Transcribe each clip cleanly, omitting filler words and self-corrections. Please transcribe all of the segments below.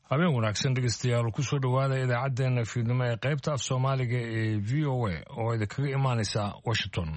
habeen wanaagsan dhegeystayaal ku soo dhawaada idaacadeena fiidnimo ee qaybta af Soomaaliga ee VOA oo idinkaga imaanaysa Washington.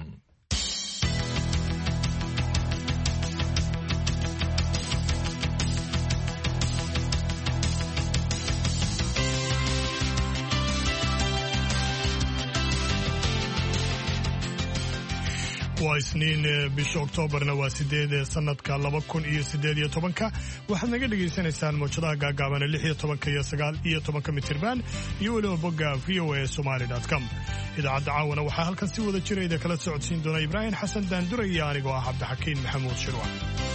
waa isniin bisha Oktoobarna waa 8 sanadka 2018 waxaad naga dhageysanaysaan moojadaha gaagaaban 16 iyo 19 mitirban iyo waliba bogga voasomali.com. idaacadda caawana waxaa halkan si wada jirayda kala socodsiin doona Ibraahim Xasan Daandure iyo anigoo ah Cabdixakiin Maxamuud Shirwa.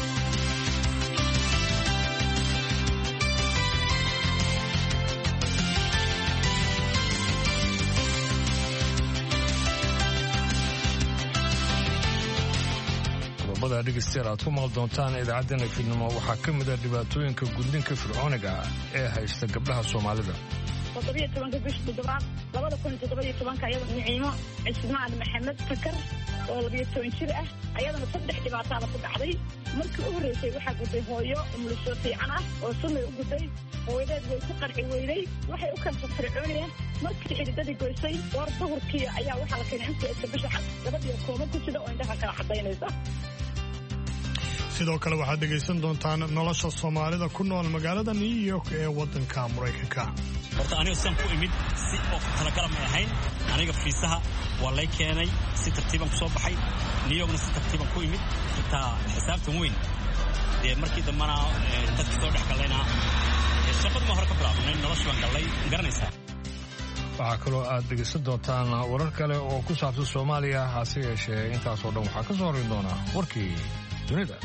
dhegeystayaal aad ku maqal doontaan idaacadeena fiidnimo waxaa ka mid ah dhibaatooyinka gudniinka fircooniga ee haysta gabdhaha Soomaalida. 17 bisha Toddobaad 2017 ayada Niciimo Cismaan Maxamed Fakar oo 12 jir ah ayadana 3 dhibaato ku dhacday. markii ugu horeysay waxaa gudday hooyo umulso fiican ah oo sunay u gudday hooyadeed way ku qarxi weyday waxay u kala fircooniga markii xididadii goysay war duhurkii ayaa waxaa la keenay inta bisha gabadhii kooma ku jira oo indhaha kala xadaynaysa. sidoo kale waxaad dhegaysan doontaan nolosha Soomaalida ku nool magaalada New York ee wadanka Mareykanka. horta aniga san ku imid si oo kala garan ma ahayn aniga fiisaha waa lay keenay si tartiiban ku soo baxay New Yorkna si tartiiban ku imid xitaa xisaabtan weyn ee markii dambana dadka soo dhex galayna shaqada ma hor ka bilaabnay nolosha waan galay garanaysaa. waxaa kaloo aad dhegeysan doontaan warar kale oo ku saabsan Soomaaliya hase yeeshee intaasoo dhan waxaa ka soo horin doona warkii dunida.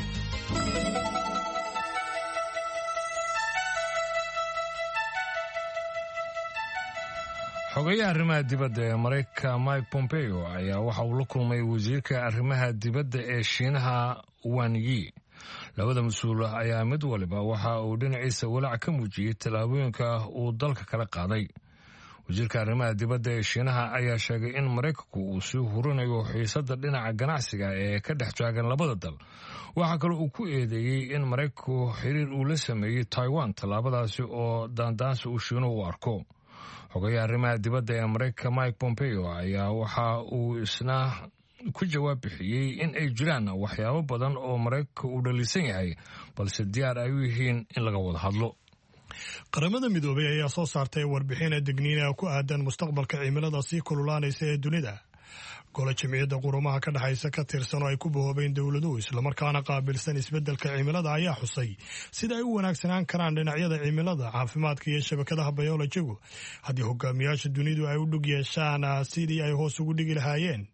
xogayaha arrimaha dibadda ee Mareykanka Mike Pompeo ayaa waxa uu la kulmay wasiirka arrimaha dibadda ee Shiinaha Wang Yi. labada mas'uul ayaa mid waliba waxa uu dhinaciisa walaac ka muujiyay tallaabooyinka uu dalka kala qaaday. wasiirka arrimaha dibadda ee Shiinaha ayaa sheegay in Mareykanku uu sii hurinayo xiisadda dhinaca ganacsiga ee ka dhex taagan labada dal. waxa kale uu ku eedeeyay in Mareykanku xiriir uu la sameeyay Taiwan tallaabadaasi oo daandaansi uu Shiinuhu u arko. xogayaha arrimaha dibadda ee Mareykanka Mike Pompeo ayaa waxa uu isna ku jawaab bixiyay in ay jiraan waxyaabo badan oo Mareykanku uu dhalisan yahay balse diyaar ay u yihiin in laga wada hadlo. qaramada midoobay ayaa soo saartay warbixin digniin ku aadan mustaqbalka cimilada sii kululaanaysa ee dunida. golaha jamciyadda qurumaha ka dhaxaysa ka tirsan oo ay ku bahoobeen dowladuhu islamarkaana qaabilsan isbeddelka cimilada ayaa xusay sida ay u wanaagsanaan karaan dhinacyada cimilada caafimaadka iyo shabakadaha biolojigu haddii hogaamiyaasha dunidu ay u dhug yeeshaan sidii ay hoos ugu dhigi lahaayeen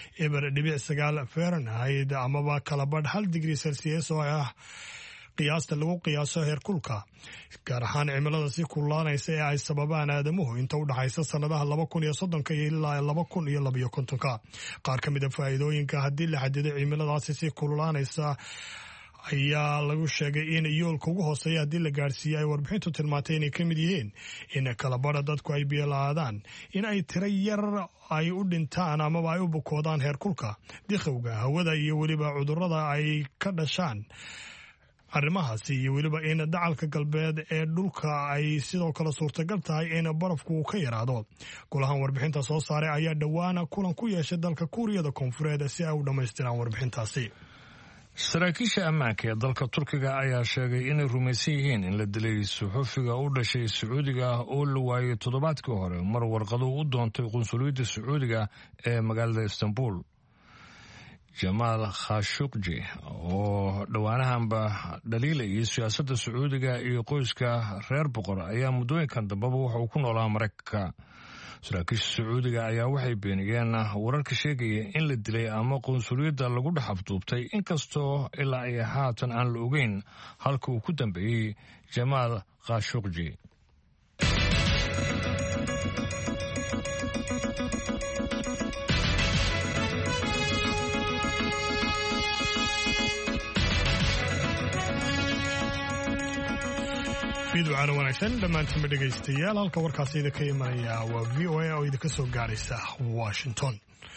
1.9 Fahrenheit amaba kalabadh 1 digrii Celsius oo ah qiyaasta lagu qiyaaso heerkulka gaar ahaan cimilada si kululaanaysa ee ay sababaan aadamuhu inta u dhaxaysa sanadaha 2030 ilaa 2050. qaar ka mid ah faa'iidooyinka haddii la xadido cimiladaasi si kululaanaysa ayaa lagu sheegay in yoolka ugu hooseeya haddii la gaarsiiyo ay warbixintu tilmaantay inay ka mid yihiin in kalabadha dadku ay biyo-la'aadaan in ay tiro yar ay u dhintaan amaba ay u bukoodaan heerkulka dikhowga hawada iyo weliba cudurrada ay ka dhashaan arrimahaasi iyo weliba in dacalka galbeed ee dhulka ay sidoo kale suurtagal tahay in barafku uu ka yaraado. golahan warbixinta soo saaray ayaa dhowaan kulan ku yeeshay dalka Kuuriyada Koonfureed si ay u dhammaystiraan warbixintaasi. saraakiisha ammaanka ee dalka Turkiga ayaa sheegay inay rumaysan yihiin in la dilay suxufiga u dhashay Sacuudiga oo la waayay toddobaadkii hore mar warqado u doontay qunsuliyadda Sacuudiga ee magaalada Istanbul. Jamal Khashoggi oo dhawaanahanba dhaliilayay siyaasadda Sacuudiga iyo qoyska reer boqor ayaa muddooyinkan dambaba waxa uu ku noolaa Mareykanka. saraakiisha Sacuudiga ayaa waxay beeniyeen wararka sheegaya in la dilay ama qunsuliyadda lagu dhex afduubtay inkastoo ilaa ay haatan aan la ogeyn halka uu ku dambeeyey Jamal Khashoggi. fiidwacana wanaagsan dhammaantiinba dhegaystayaal halka warkaasi idinka imanaya waa VOA oo idinka soo gaaraysa Washington.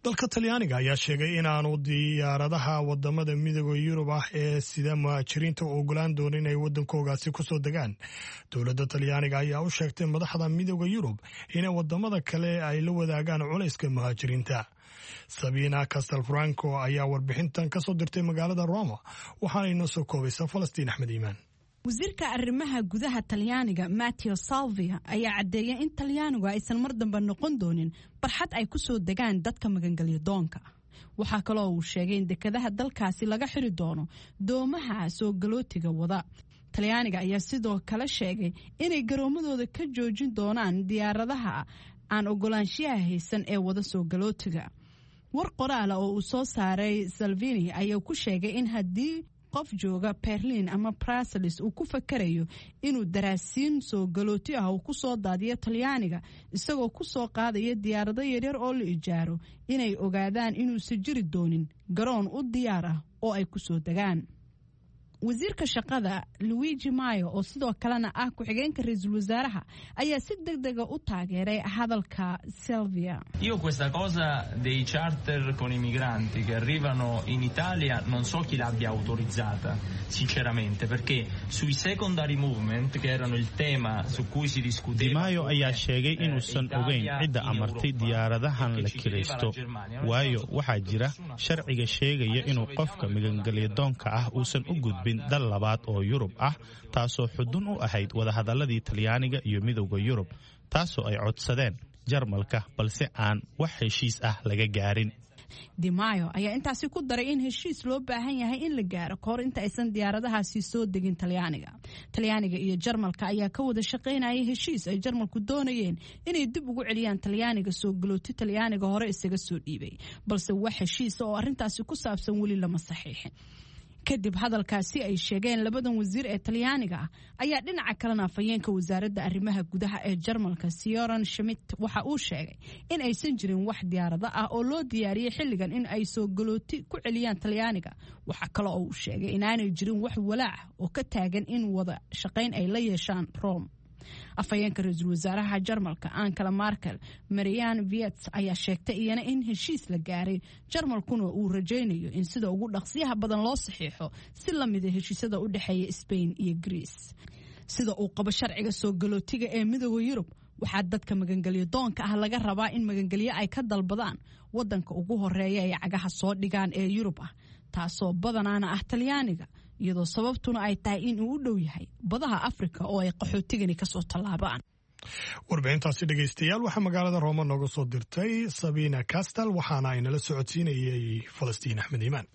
dalka talyaaniga ayaa sheegay inaanu diyaaradaha wadamada midooda yurub ah ee sida muhaajiriinta u ogolaan doonin inay wadankoogaasi kusoo degaan. dowladda talyaaniga ayaa u sheegtay madaxda midooda yurub inay wadamada kale ay la wadaagaan culayska muhaajiriinta. Sabina Castelfranco ayaa warbixintan ka soo dirtay magaalada Roma, waxaana inoo soo koobaysa Falastiin Axmed Iimaan. wasiirka arrimaha gudaha Talyaaniga Matteo Salvini ayaa cadeeyay in Talyaanigu aysan mar dambe noqon doonin barxad ay ku soo degaan dadka magangalyo doonka. waxaa kaloo uu sheegay in dekedaha dalkaasi laga xiri doono doomaha soo galootiga wada. Talyaaniga ayaa sidoo kale sheegay inay garoomadooda ka joojin doonaan diyaaradaha aan ogolaanshiyaha haysan ee wada soo galootiga. war qoraala oo uu soo saaray Salvini ayaa ku sheegay in haddii qof jooga Berlin ama Brussels uu ku fakarayo inuu daraasiin soo galooti ah uu ku soo daadiyo Talyaaniga isagoo ku soo qaadaya diyaarado yaryar oo la ijaaro inay ogaadaan inuu jiri doonin garoon u diyaar ah oo ay ku soo degaan. wasiirka shaqada Luigi Maio oo sidoo kalena ah ku-xigeenka ra'iisul wasaaraha ayaa si degdega u taageeray hadalka Silvia. Io questa cosa dei charter con i migranti che arrivano in Italia non so chi l'abbia autorizzata sinceramente, perché sui secondary movement che erano il tema su cui si discuteva. Di Maio ayaa sheegay inuusan ogeyn cidda amartay diyaaradahan la kiraysto, waayo waxaa jira sharciga sheegaya inuu qofka magangalyo doonka ah uusan u gudbin dal labaad oo Yurub ah, taasoo xudun u ahayd wadahadaladii Talyaaniga iyo midowga Yurub, taasoo ay codsadeen Jarmalka balse aan wax heshiis ah laga gaarin. Di Maio ayaa intaasi ku daray in heshiis loo baahan yahay in la gaaro kahor inta aysan diyaaradahaasi soo degin Talyaaniga. Talyaaniga iyo Jarmalka ayaa ka wada shaqaynayay heshiis ay Jarmalku doonayeen inay dib ugu celiyaan Talyaaniga soo galooti Talyaaniga hore isaga soo dhiibay, balse wax heshiis oo arrintaasi ku saabsan weli lama saxiixin. kadib hadalkaasi ay sheegeen labadan wasiir ee Talyaaniga ayaa dhinaca kalena afayeenka wasaaradda arrimaha gudaha ee Jarmalka Søren Schmidt waxa uu sheegay in aysan jirin wax diyaarado ah oo loo diyaariyay xilligan in ay soo galooti ku celiyaan Talyaaniga. waxa kale oo uu sheegay in aanay jirin wax walaac oo ka taagan in wada shaqayn ay la yeeshaan Rome. afayeenka ra'iisul wasaaraha Jarmalka Angela Merkel Marianne Wietz ayaa sheegtay iyana in heshiis la gaaray Jarmalkuna uu rajaynayo in sida ugu dhaqsiyaha badan loo saxiixo si la mid ah heshiisyada u dhaxeeya Spain iyo Greece. sida uu qabo sharciga soo galootiga ee midowga Yurub waxaa dadka magangalyo doonka ah laga rabaa in magangalyo ay ka dalbadaan wadanka ugu horeeya ee cagaha soo dhigaan ee Yurub ah, taasoo badanaana ah Talyaaniga, iyadoo sababtuna ay tahay in uu u dhow yahay badaha Afrika oo ay qaxootigani ka soo tallaabaan. warbixintaasi dhegaystayaal waxaa magaalada Roma nooga soo dirtay Sabina Castel, waxaana ay nala socodsiinayay Falastiin Axmed Iimaan.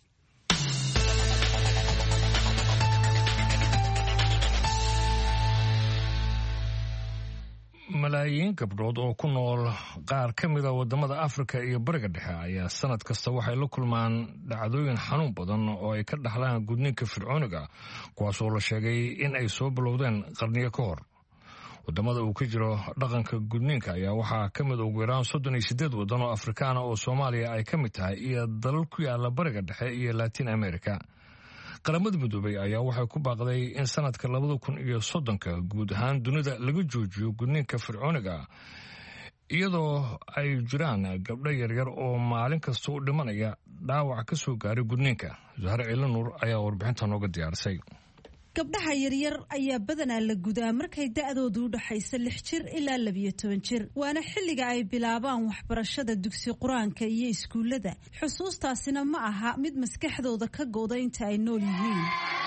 malaayiin gabdhood oo ku nool qaar ka mida wadamada Afrika iyo bariga dhexe ayaa sanad kasta waxay la kulmaan dhacdooyin xanuun badan oo ay ka dhaxlaan gudniinka fircooniga, kuwaas oo la sheegay in ay soo bilowdeen qarniyo ka hor. wadamada uu ka jiro dhaqanka gudniinka ayaa waxaa ka mid ugu yaraan 38 wadan oo Afrikaana oo Soomaaliya ay ka mid tahay iyo dalal ku yaala bariga dhexe iyo Latin America. qaramada midoobay ayaa waxay ku baaqday in sanadka 2030 guud ahaan dunida laga joojiyo gudniinka fircooniga, iyadoo ay jiraan gabdho yaryar oo maalin kasta u dhimanaya dhaawac ka soo gaaray gudniinka. Zahra Ciilanuur ayaa warbixinta nooga diyaarisay. gabdhaha yaryar ayaa badanaa la gudaa markay da'doodu u dhaxayso 6 jir ilaa 12 jir, waana xilliga ay bilaabaan waxbarashada dugsi quraanka iyo iskuullada. xusuustaasina ma aha mid maskaxdooda ka go'da inta ay nool yihiin.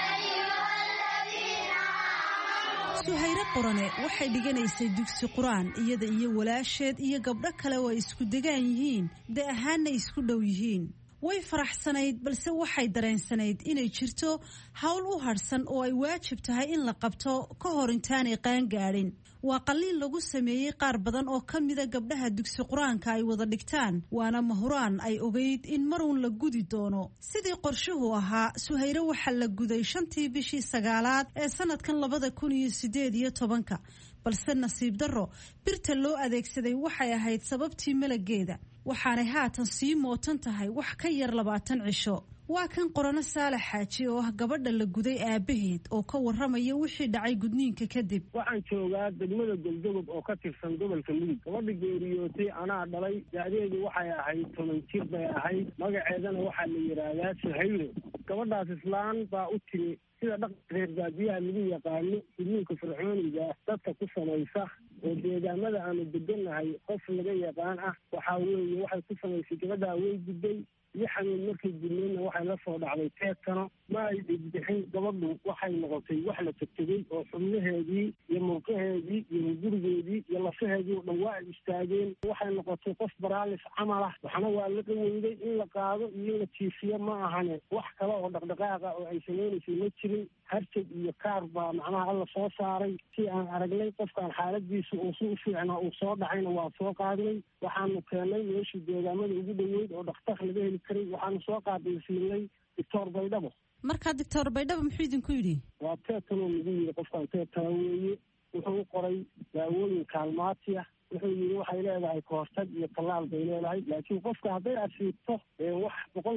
Suhayra Qorane waxay dhiganaysay dugsi quraan iyada iyo walaasheed iyo gabdho kale oo isku degaan yihiin, da ahaanna isku dhow yihiin. way faraxsanayd balse waxay dareensanayd inay jirto hawl u harsan oo ay waajib tahay in la qabto ka hor intaanay qaan gaadhin. waa qalliin lagu sameeyey qaar badan oo ka mida gabdhaha dugsi quraanka ay wada dhigtaan, waana mahuraan ay ogeyd in maruun la gudi doono. sidii qorshuhu ahaa, Suhayra waxaa la guday 5tii bishii 9aad ee sanadkan 2018, balse nasiib darro birta loo adeegsaday waxay ahayd sababtii malageeda, waxaanay haatan sii mootan tahay wax ka yar 20 cisho. waa kan Qorano Saalax Xaaji oo ah gabadha la guday aabaheed oo ka waramaya wixii dhacay gudniinka kadib. waxaan joogaa degmada Galdogob oo ka tirsan gobolka Mudug. gabadha geeriyootay anaa dhalay, da'deedu waxay ahayd 10 jir bay ahayd, magaceedana waxaa la yiraahdaa Suhayro. gabadhaas islaan baa u timi sida dhaqanka reer baadiyaha lagu yaqaano gudniinka fircooniga dadka ku samaysa oo deegaamada aanu degannahay qof laga yaqaan ah. waxaa weeye waxay ku samaysay gabadhaa way gudday lixameed markay gudnayna waxay la soo dhacday teedkano ma ay dhibdixin. gabadhu waxay noqotay wax la tegtegey oo xubnaheedii iyo murqaheedii iyo gurigeedii iyo lafaheedii oo dhan waa ay istaageen. waxay noqotay qof baraalis camal ah. waxna waa la qaweyday in la qaado iyo in la jiifiyo ma ahane wax kale oo dhaqdhaqaaqa oo ay samaynaysay ma jirin. harjag iyo kaar baa macnaha alla soo saaray. si aan aragnay qofkaan xaaladiisu uu si u fiicnaa uu soo dhacayna waa soo qaadnay. waxaanu keennay meeshii deegaamada ugu dhoweyd oo dhakhtar laga heli karay. waxaanu soo qaadaysiinay Doctor Baydhabo. marka Doctor Baydhabo muxuu idinku yidhi? waa teetano lagu yidhi qofkaan teetana weeye. wuxuu u qoray daawooyin kaalmaati ah. wuxuu yidhi waxay leedahay kahortag iyo tallaal bay leedahay, laakiin qofka hadday asiibto wax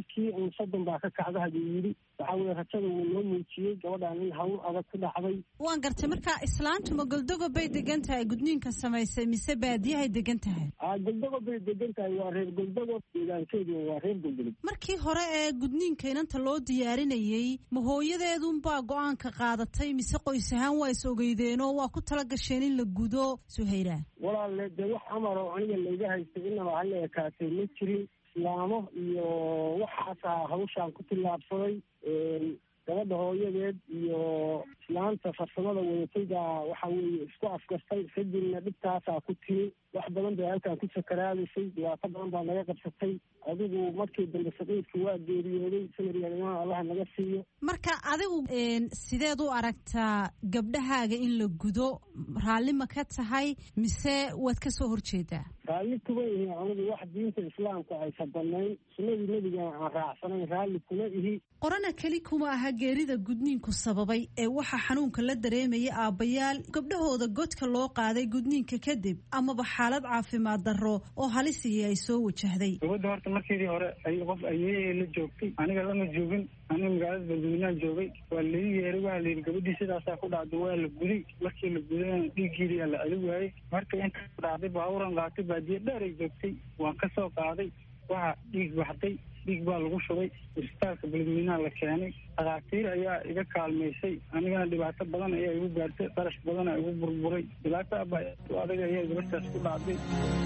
30% baa ka kacda haduu yidhi. waxaa weye rajada wuu noo muujiyey gabadhaan in hawl adag ku dhacday. waan gartay. marka islaantu ma Galdogob bay degan tahay gudniinka samaysay mise baadiyahay degan tahay? Galdogob bay degan tahay, waa reer Galdogob, deegaankeedu waa reer Galdogob. markii hore ee gudniinka inanta loo diyaarinayay ma hooyadeedunbaa go-aanka qaadatay mise qoys ahaan waa is ogeydeenoo waa ku tala gasheen in la gudo Suhayra? walaalle dee wax amar oo aniga layga haystay inaba hala ekaatay ma jirin. islaamo iyo waxaasaa hawshaan ku tillaabsaday. gabadha hooyadeed iyo islaanta farsamada wadatay baa waxa weeye isku afgartay. kadibna dhibtaasaa ku timi. wax badan bay halkaan ku sakaraadaysay, dhibaato badan baa naga qabsatay. adigu markii dambe saqiidka waa geeriyooday. sanadyaalimaha allaha naga siiyo. marka adigu sideed u aragtaa gabdhahaaga in la gudo? raalli ma ka tahay mise waad ka soo horjeedaa? raalli kuma ihi anigu wax diinta islaamka aysan banayn, sunnadii nebigana aan raacsanayn raalli kuma ihi. Qorana keli kuma aha geerida gudniinku sababay ee waxa xanuunka la dareemaya aabbayaal gabdhahooda godka loo qaaday gudniinka kadib amaba xaalad caafimaad darro oo halisii ay soo wajahday. gabadha horta markeedii hore ay qof ayeeyay la joogtay, aniga lama joogin. aniga magaalada Beledweyne joogay. waa la yeeray, waa la yiri gabadhii sidaasaa ku dhacday, waa la guday. markii la gudayna dhiiggeedii la celi waayay. marka inta dhacday baaburan qaatay baadiye dheer ay joogtay, waan ka soo qaaday. waxa dhiig baxday, dhiig baa lagu shubay. isbitaalka Beledweyne la keenay. dhakhaatiir ayaa iga kaalmaysay. anigana dhibaato badan ayaa igu gaartay, qarash badan ayaa igu burburay. dhibaato adag ayaa gabadhaas ku dhacday.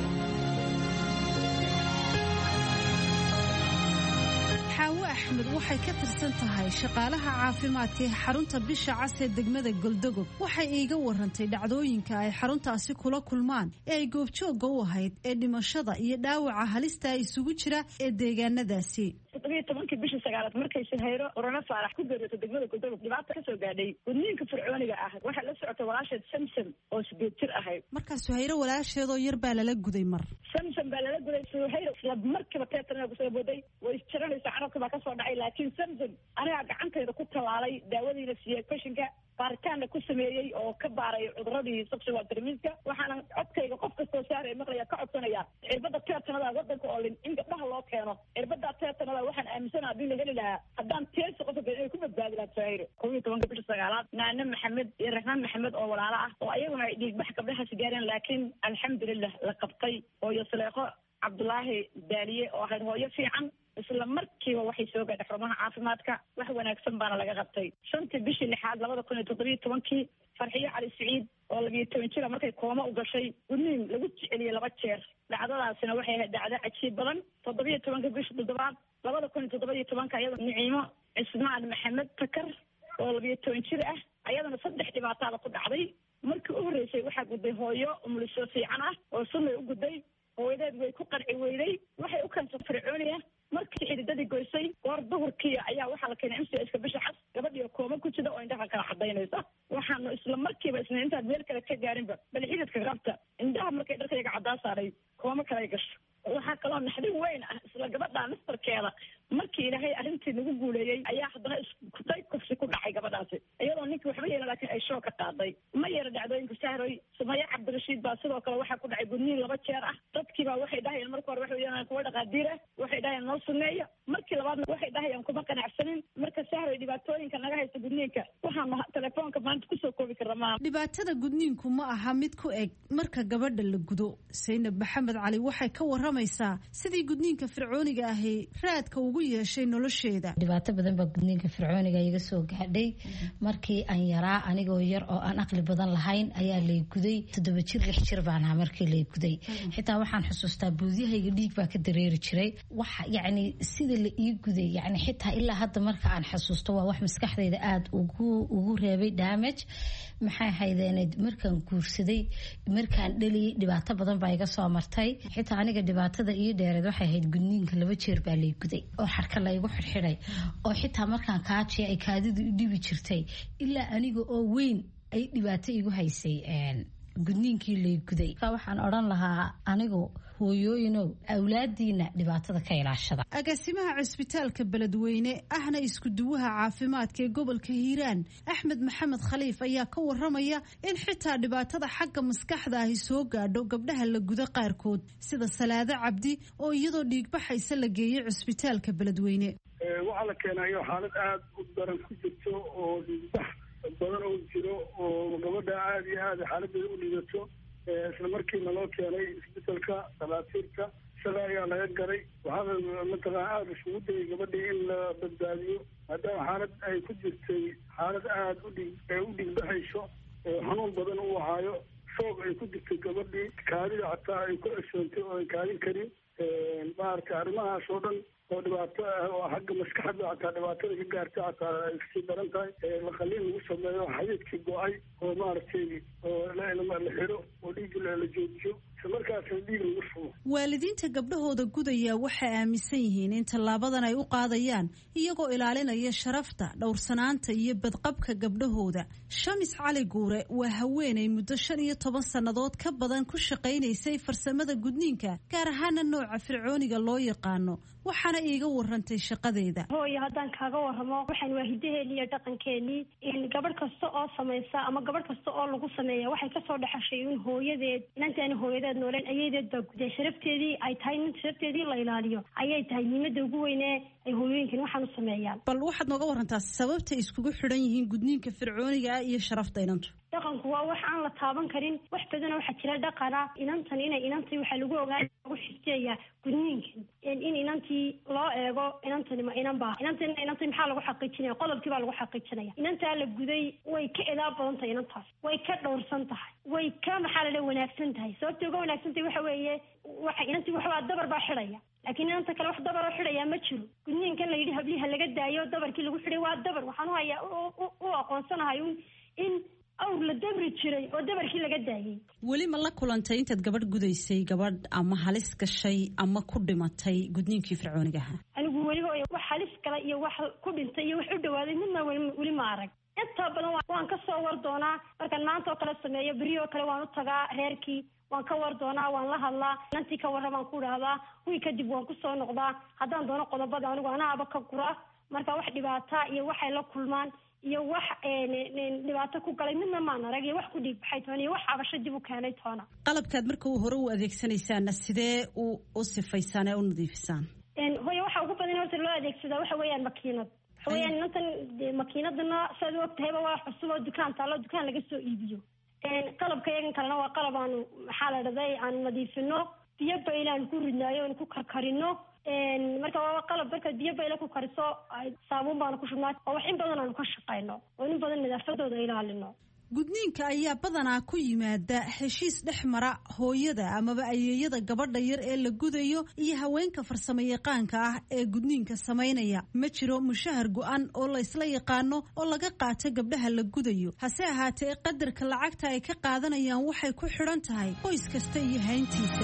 Xaawo Axmed waxay ka tirsan tahay shaqaalaha caafimaadka ee xarunta Bisha Cas ee degmada Galdogob. waxay iiga warantay dhacdooyinka ay xaruntaasi kula kulmaan ee ay goobjooga u ahayd ee dhimashada iyo dhaawaca halista isugu jira ee deegaanadaasi. 17 bishii 9 markay Suhayro Qorano Saalax ku geeriyootay degmada Galdogob dhibaato ka soo gaadhay gudniinka fircooniga ah. waxaa la socotay walaasheed Samsam oo 8 jir ahayd. marka Suhayro walaasheed oo yar baa lala guday mar. Samsam baa lala guday. Suhayro isla markiiba teetanada ku soo booday, way jaranaysaa carabka baa ka soo dhacay. laakiin Samsam aniga gacantayda ku talaalay, daawadiina siiyay kashinka, baaritaanna ku sameeyey oo ka baaray cuduradii sexual transmission. waxaana codkayga qof kastoo saaray maqlaya ka codsanaya cirbada teetanada wadanka oo in gabdhaha loo keeno. cirbada teetanada waxaan aaminsanahay haddii laga heli lahaa haddaan teesi qofka inay ku badbaadi lahaa Suhayro. 11 bishii 9 Naana Maxamed iyo Raxmaan Maxamed oo walaalo ah oo ayaguna ay dhiigbax gabdhahaasi gaareen, laakiin alxamdulillah la qabtay. hooyo Saleeqo Cabdulaahi Daaliye oo ahayd hooyo fiican, isla markiiba waxay soo gaadhay xarumaha caafimaadka. wax wanaagsan baana laga qabtay. 5 bishii 6 2017 Farxiyo Cali Siciid oo 12 jir markay kooma u gashay gudniin lagu jeceliyay 2 jeer. dhacdadaasina waxay ahayd dhacdo cajiib badan. 17 bishii 7 2017 iyadoo Niciimo Cismaan Maxamed Takar oo 12 jir ah ayadana 3 dhibaatada ku dhacday. markii u horeysay waxaa guday hooyo umuliso fiican ah oo sunnay u guday. hooyadeed way ku qarci weyday, waxay u keensay fircooniya. markii xididadii goysay goor duhurkii ayaa waxaa la keenay MCSka Bisha Cas, gabadhii kooma ku jida oo indhaha kala cadaynaysa. waxaanu isla markiiba isna intaad meel kale ka gaarinba bal xididka qabta indhaha markay dharkayga cadaa saaray kooma kale gasho. waxaa kaloo naxdin weyn ah isla gabadha nastarkeeda markii ilaahay arrintii nagu guuleeyey ayaa haddana iskutay kufsi ku dhacay gabadhaasi iyadoo ninkii waxba yeelan laakiin ay shoo ka qaaday. ma yara dhacdooyinka Sahroy. Sumaya Cabdirashiid baa sidoo kale waxaa ku dhacay gudniin 2 jeer ah. dadkii baa waxay dhahayeen marka hore waxay yeelanayaan kuwa dhaqaadiir ah, waxay suneeyo markii labaadna waxay dhahayaan kuma qanacsanin marka sahray dhibaatooyinka naga haysta gudniinka waxaan telefoonka maanta kusoo koobi karra maaha. dhibaatada gudniinku ma aha mid ku eg marka gabadha la gudo. Saynab Maxamed Cali waxay ka waramaysaa sidii gudniinka fircooniga ahi raadka ugu yeeshay nolosheeda. dhibaato badan baa gudniinka fircooniga iga soo gaadhay markii aan yaraa anigoo yar oo aan aqli badan lahayn ayaa lay guday 7 jir 6 jir baan ahaa markii lay guday. xitaa waxaan xusuustaa buudiyahayga dhiig baa ka dareeri jiray. waxa yacni sida la ii guday yacni xitaa ilaa hadda marka aan xasuusto waa wax maskaxdayda aad ugu reebay damage. maxay haydeenayd markaan guursaday markaan dhaliyay dhibaato badan baa iga soo martay. xitaa aniga dhibaatada ii dheereed waxay ahayd gudniinka 2 jeer baa lay guday oo xarka laygu xirxiday oo xitaa markaan kaajiya ay kaadidu i dhibi jirtay ilaa aniga oo weyn ay dhibaato igu haysay gudniinkii lay guday. waxaan odhan lahaa anigu hooyooyinow awlaadiina dhibaatada ka ilaashada. agaasimaha cisbitaalka beledweyne ahna isku duwaha caafimaadka ee gobolka hiiraan Axmed Maxamed Khaliif ayaa ka waramaya in xitaa dhibaatada xagga maskaxda ahi soo gaadho gabdhaha la gudo qaarkood sida Salaado Cabdi oo iyadoo dhiigbaxaysa la geeyay cisbitaalka beledweyne. waxaa la keenayo xaalad aad u daran ku jirto oo dhiigbax badan oo jiro oo gabadha aad iyo aad xaaladeeda u liidato. isla markiina loo keenay isbitaalka dhakhaatiirta isaga ayaa laga garay. waxaana mataqaan aada isugu dayay gabadhii in la badbaadiyo maadaama xaalad ay ku jirtay xaalad aada u dhigbaxayso xanuun badan u ahaayo shoog ay ku jirtay gabadhii kaadida xataa ay ku ceshoontay oo ay kaadin karin. maaragtay arrimahaas oo dhan oo dhibaato ah oo xagga maskaxda xataa dhibaatada ka gaartay xataa ay kasii daran tahay. laqaliin lagu sameeyo xadiidkii go-ay oo maaragtay oo la xiro oo dhiigga la joojiyo isla markaasna dhiig lagu shubo. waalidiinta gabdhahooda gudaya waxay aaminsan yihiin in tallaabadan ay u qaadayaan iyagoo ilaalinaya sharafta dhowrsanaanta iyo badqabka gabdhahooda. Shamis Cali Guure waa haweeney muddo 15 sannadood ka badan ku shaqaynaysay farsamada gudniinka gaar ahaana nooca fircooniga loo yaqaano. waxaana iiga warantay shaqadeeda. hooyo haddaan kaaga warramo waxaan waa hidaheennii iyo dhaqankeennii in gabadh kasta oo samaysa ama gabadh kasta oo lagu sameeya waxay kasoo dhexashay in hooyadeed inantaani hooyadeed nooleen ayadeed baa guday sharafteedii ay tahay in sharafteedii la ilaaliyo ayay tahay muhiimada ugu weynee ay hooyooyinkan waxaan u sameeyaan. bal waxaad nooga warantaa sababta iskugu xidhan yihiin gudniinka fircooniga ah iyo sharafta inantu. dhaqanku waa wax aan la taaban karin. wax badana waxaa jira dhaqana inantan inay inantii waxaa lagu ogaa lagu xifteeyaa gudniinkan in inantii loo eego inantani ma inan baa inantii maxaa lagu xaqiijinaya qodobkii baa lagu xaqiijinaya. inantaa la guday way ka edaa badan tahay inantaas way ka dhowrsan tahay way ka maxaa la wanaagsan tahay. sababta uga wanaagsan tahay waxa weeye waxa inantii waxbaa dabar baa xidhaya laakiin inanta kale wax dabaroo xidhaya ma jiro. gudniinkan la yidhi habliha laga daayo dabarkii lagu xidhay waa dabar. waxaan u hayaa u aqoonsanahay in awr la dabri jiray oo dabarkii laga daayay. weli ma la kulantay intaad gabadh gudaysay gabadh ama halis gashay ama ku dhimatay gudniinkii fircooniga ahaa? anigu weliba wax halis gala iyo wax ku dhintay iyo wax u dhawaaday midna weli ma arag. intaa badan waan ka soo war doonaa markaan maanta oo kale sameeyo beri oo kale waan u tagaa reerkii waan ka war doonaa waan la hadlaa inantii ka warra baan ku dhahdaa wii kadib waan kusoo noqdaa haddaan doono qodobada anigu anaaba ka gura marka wax dhibaata iyo waxay la kulmaan iyo wax dhibaato ku galay midna maan arag iyo wax ku dhiigbaxay toona iyo wax cabasho dib u keenay toona. qalabkaad marka hore u adeegsanaysaana sidee u sifaysaan ee u nadiifisaan? hooyo waxa ugu badan horta loo adeegsadaa waxa weeyaan makiinad. waxa weeyaan inantan makiinadana saad u ogtahayba waa cusub oo dukaan taalo dukaan laga soo iibiyo. qalabka iyagan kalena waa qalab aanu maxaa la dhahday aan nadiifino biyo baylaan ku ridnaayo aan ku karkarino. marka waa qalab marka biyo bayla ku kariso saabuun baanu ku shubnaa oo wax in badan aanu ka shaqayno oo in badan nadaafadooda ilaalino. gudniinka ayaa badanaa ku yimaada heshiis dhex mara hooyada amaba ayeeyada gabadha yar ee la gudayo iyo haweenka farsamo yaqaanka ah ee gudniinka samaynaya. ma jiro mushahar go-an oo la isla yaqaano oo laga qaato gabdhaha la gudayo. hase ahaatee qadarka lacagta ay ka qaadanayaan waxay ku xidhan tahay qoys kasta iyo hayntiisa.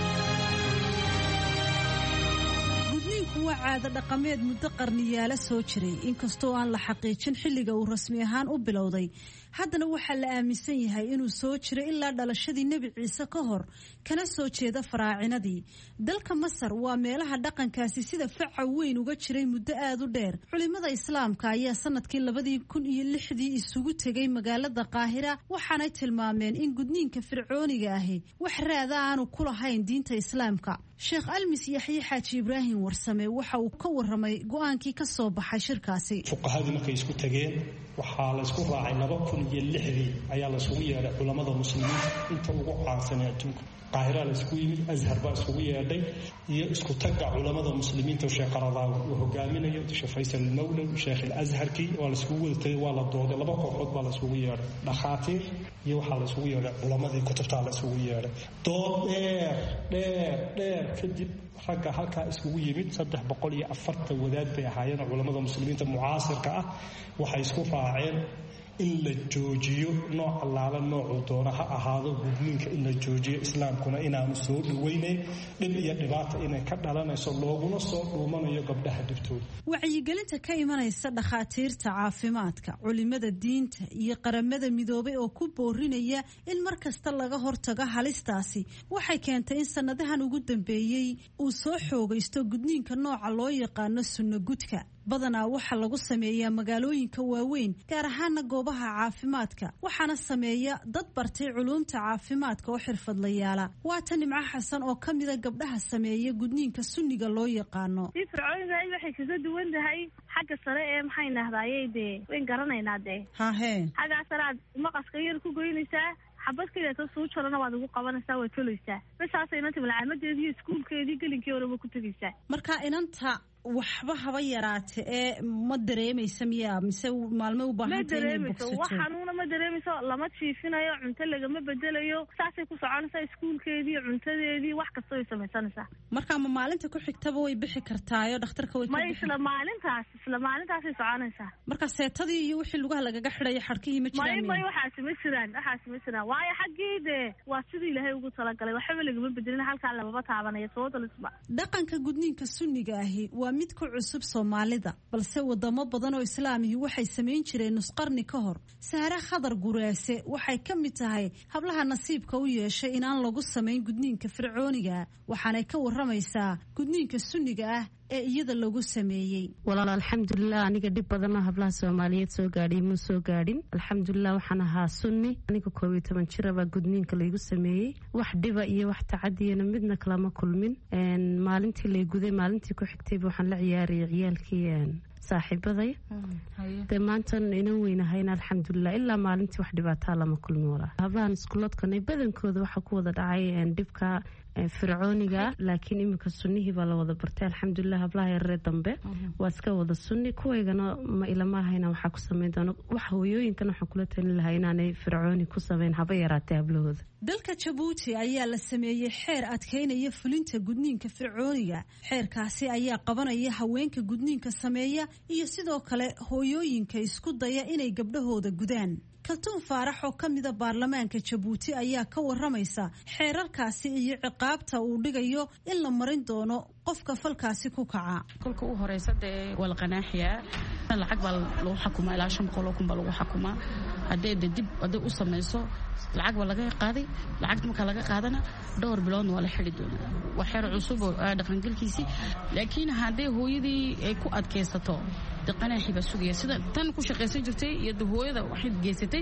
waa caado dhaqameed muddo qarniyaala soo jiray inkastoo aan la xaqiijin xilliga uu rasmi ahaan u bilowday haddana waxaa la aaminsan yahay inuu soo jiro ilaa dhalashadii nebi ciise ka hor kana soo jeeda faraacinadii. dalka masar waa meelaha dhaqankaasi sida faca weyn uga jiray muddo aad u dheer. culimada islaamka ayaa sanadkii 2006 isugu tegay magaalada qaahira, waxaanay tilmaameen in gudniinka fircooniga ahi wax raada aanu ku lahayn diinta islaamka. sheekh almis yaxye xaaji ibraahim warsame waxa uu ka waramay go-aankii ka soo baxay shirkaasi. fuqahadii markay isku tageen waxaa la isku raacay 2006 ayaa la isugu yeedhay culamada muslimiinta inta ugu caansan ee adduunka. qaahira la isku yimid, azhar baa isugu yeedhay iyo isku tagga culamada muslimiinta. sheekh qaradaawi uu hogaaminayo, sheekh faysal mawlid, sheekh al-azharki waa la isugu wada tagay, waa la dooday. 2 kooxood baa la isugu yeedhay, dhakhaatiir iyo waxaa la isugu yeedhay culamadii kutubtaa la isugu yeedhay. dood dheer kadib ragga halkaa isugu yimid 340 wadaad bay ahaayeen culamada muslimiinta mucaasirka ah. waxay isku raaceen in la joojiyo nooc allaala noocuu doona ha ahaado gudniinka in la joojiyo. islaamkuna inaanu soo dhawaynayn, dhib iyo dhibaata inay ka dhalanayso, looguna soo dhuumanayo gabdhaha dhibtooda. wacyigelinta ka imanaysa dhakhaatiirta caafimaadka, culimada diinta iyo qaramada midoobay oo ku boorinaya in mar kasta laga hortago halistaasi waxay keentay in sanadahan ugu dambeeyey uu soo xoogaysto gudniinka nooca loo yaqaano sunno gudka. badanaa waxaa lagu sameeyaa magaalooyinka waaweyn, gaar ahaana goobaha caafimaadka, waxaana sameeya dad bartay culuumta caafimaadka oo xirfadlayaala. waata nimco xasan oo ka mida gabdhaha sameeya gudniinka sunniga loo yaqaano. fircooniga waxay kaga duwan tahay xagga sare ee maxay nahdayay dee wayn garanaynaa dee hahe xagga sare aad maqaska yar ku goynaysaa, xabad kaleeto suu jarana waad ugu qabanaysaa, waad tolaysaa. basaasa inanta malcamadeedii iskuulkeedii gelinkii horeba ku tegaysaa. marka inanta waxba haba yaraate ee ma dareemaysa miya mise maalmo u baahanta inay bogsato? wax xanuuna ma dareemayso, lama jiifinayo, cunto lagama bedelayo, saasay ku soconaysaa. iskuulkeedii, cuntadeedii, wax kasta way samaysanaysaa. marka ma maalinta ku xigtaba way bixi kartaayo dhakhtarka way ma isla maalintaasay soconaysaa. marka seetadii iyo wixii lugaha lagaga xidhayo xadhkihii ma jiraan? may waxaasi ma jiraan waayo xaggii dee waa sidii ilaahay ugu talagalay, waxba lagama bedelin, halkaa lamaba taabanayo soodalisba. dhaqanka gudniinka sunniga ahi waa mid ku cusub Soomaalida, balse wadamo badan oo islaamihi waxay sameyn jireen nus qarni ka hor. Sahra Khadar Guraase waxay ka mid tahay hablaha nasiibka u yeeshay in aan lagu sameyn gudniinka fircooniga, waxaanay ka waramaysaa gudniinka sunniga ah ee iyada lagu sameeyay. walaal alxamdulilah, aniga dhib badan hablaha Soomaaliyeed soo gaadhay ma soo gaadhin. alxamdulilah waxaan ahaa sunni, aniga 12 jir baa gudniinka lagu sameeyay. wax dhiba iyo wax tacadiyana midna kala ma kulmin. maalintii la guday maalintii ku xigtay waxaan la ciyaarayay ciyaalkii saaxiibaday. dee maanta inaan weynahayna alxamdulilah, ilaa maalintii wax dhibaataa lama kulmin. walaa hablahan iskuuladkanay badankooda waxaa ku wada dhacay dhibka fircooniga, laakiin iminka sunnihii baa la wada bartay alxamdulilah. hablaha yaree dambe waa iska wada sunni, kuwaygana ma ilamahayna waxaa ku sameyn doona. wax hooyooyinkan waxaan kula talin lahaa inaanay fircooni ku sameyn haba yaraatee hablahooda. dalka Jabuuti ayaa la sameeyay xeer adkeynaya fulinta gudniinka fircooniga. xeerkaasi ayaa qabanaya haweenka gudniinka sameeya iyo sidoo kale hooyooyinka isku daya inay gabdhahooda gudaan. kaltuun faarax oo ka mida baarlamaanka Jabuuti ayaa ka waramaysa xeerarkaasi iyo ciqaabta uu dhigayo in la marin doono qofka falkaasi ku kaca. kolka u horeysa dee wal qanaaxiya lacag baa lagu xukumaa ilaa 500,000 baa lagu xukumaa. haddii dib u samayso lacag baa laga qaaday, lacag marka laga qaadana dhowr bilood waa la xidhi doonaa. waa xeer cusub oo dhaqangalkiisii, laakiin haddii hooyadii ay ku adkaysato qanaaxi baa sugaya sida tan ku shaqaysan jirtay iyo hooyada waxay geysatay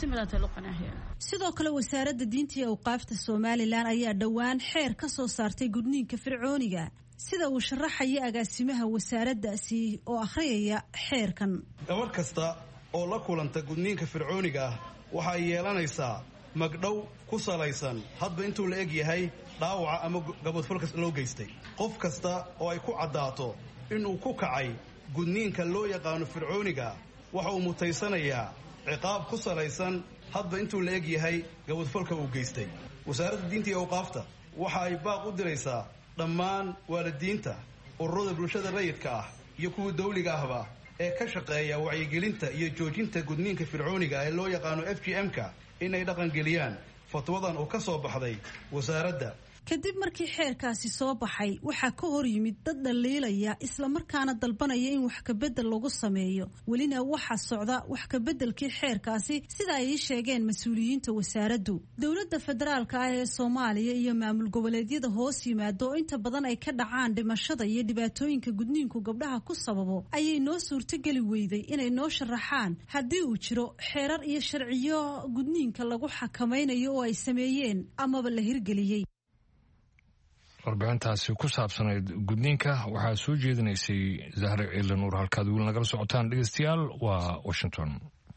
sidoo kale wasaaradda diinta iyo awqaafta Somaliland ayaa dhawaan xeer ka soo saartay gudniinka fircooniga, sida uu sharaxaya agaasimaha wasaaraddaasi oo akhriyaya xeerkan. gabar kasta oo la kulanta gudniinka fircooniga ah waxay yeelanaysaa magdhow ku salaysan hadba intuu la eg yahay dhaawaca ama gabadhfalkas loo geystay. qof kasta oo ay ku caddaato inuu ku kacay gudniinka loo yaqaano fircooniga waxa uu mutaysanayaa ciqaab ku salaysan hadba intuu la eg yahay gabadhfalka uu geystay. wasaaradda diinta iyo awqaafta waxa ay baaq u diraysaa dhammaan waalidiinta, ururada bulshada rayidka ah iyo kuwa dawliga ahba ee ka shaqeeya wacyigelinta iyo joojinta gudniinka fircooniga ee loo yaqaano FGM-ka inay dhaqangeliyaan fatwadan oo ka soo baxday wasaaradda. kadib markii xeerkaasi soo baxay waxaa ka hor yimid dad dhaliilaya islamarkaana dalbanaya in wax kabedel lagu sameeyo welina waxaa socda wax kabedelkii xeerkaasi sida ay sheegeen mas-uuliyiinta wasaaraddu dowladda federaalka ah ee Soomaaliya iyo maamul goboleedyada hoos yimaado inta badan ay ka dhacaan dhimashada iyo dhibaatooyinka gudniinku gabdhaha ku sababo ayay noo suurtageli weyday inay noo sharaxaan haddii uu jiro xeerar iyo sharciyo gudniinka lagu xakamaynayo oo ay sameeyeen amaba la hirgeliyey. warbixintaasi ku saabsanayd gudniinka waxaa soo jeedinaysay Zahra Ciilan Nuur halkaad weli nagala socotaan dhegeystayaal waa Washington.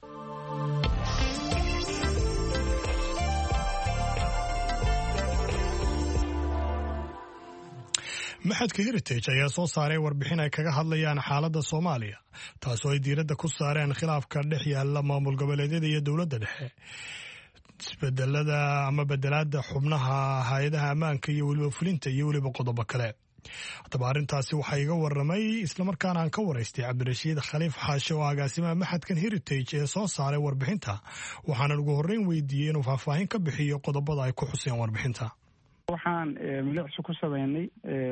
maxadka heritage ayaa soo saaray warbixin ay kaga hadlayaan xaaladda Soomaaliya taasoo ay diiradda ku saareen khilaafka dhex yaalla maamul goboleedyada iyo dowladda dhexe isbedelada ama bedelaada xubnaha hay'adaha ammaanka iyo weliba fulinta iyo weliba qodobo kale. haddaba arrintaasi waxaa iga waramay islamarkaana aan ka waraystay cabdirashiid khaliif xaashe oo agaasimaha maxadkan heritage ee soo saaray warbixinta waxaana ugu horreyn weydiiyey inuu faahfaahin ka bixiyo qodobada ay ku xuseen warbixinta. waxaan milicsi ku sameynay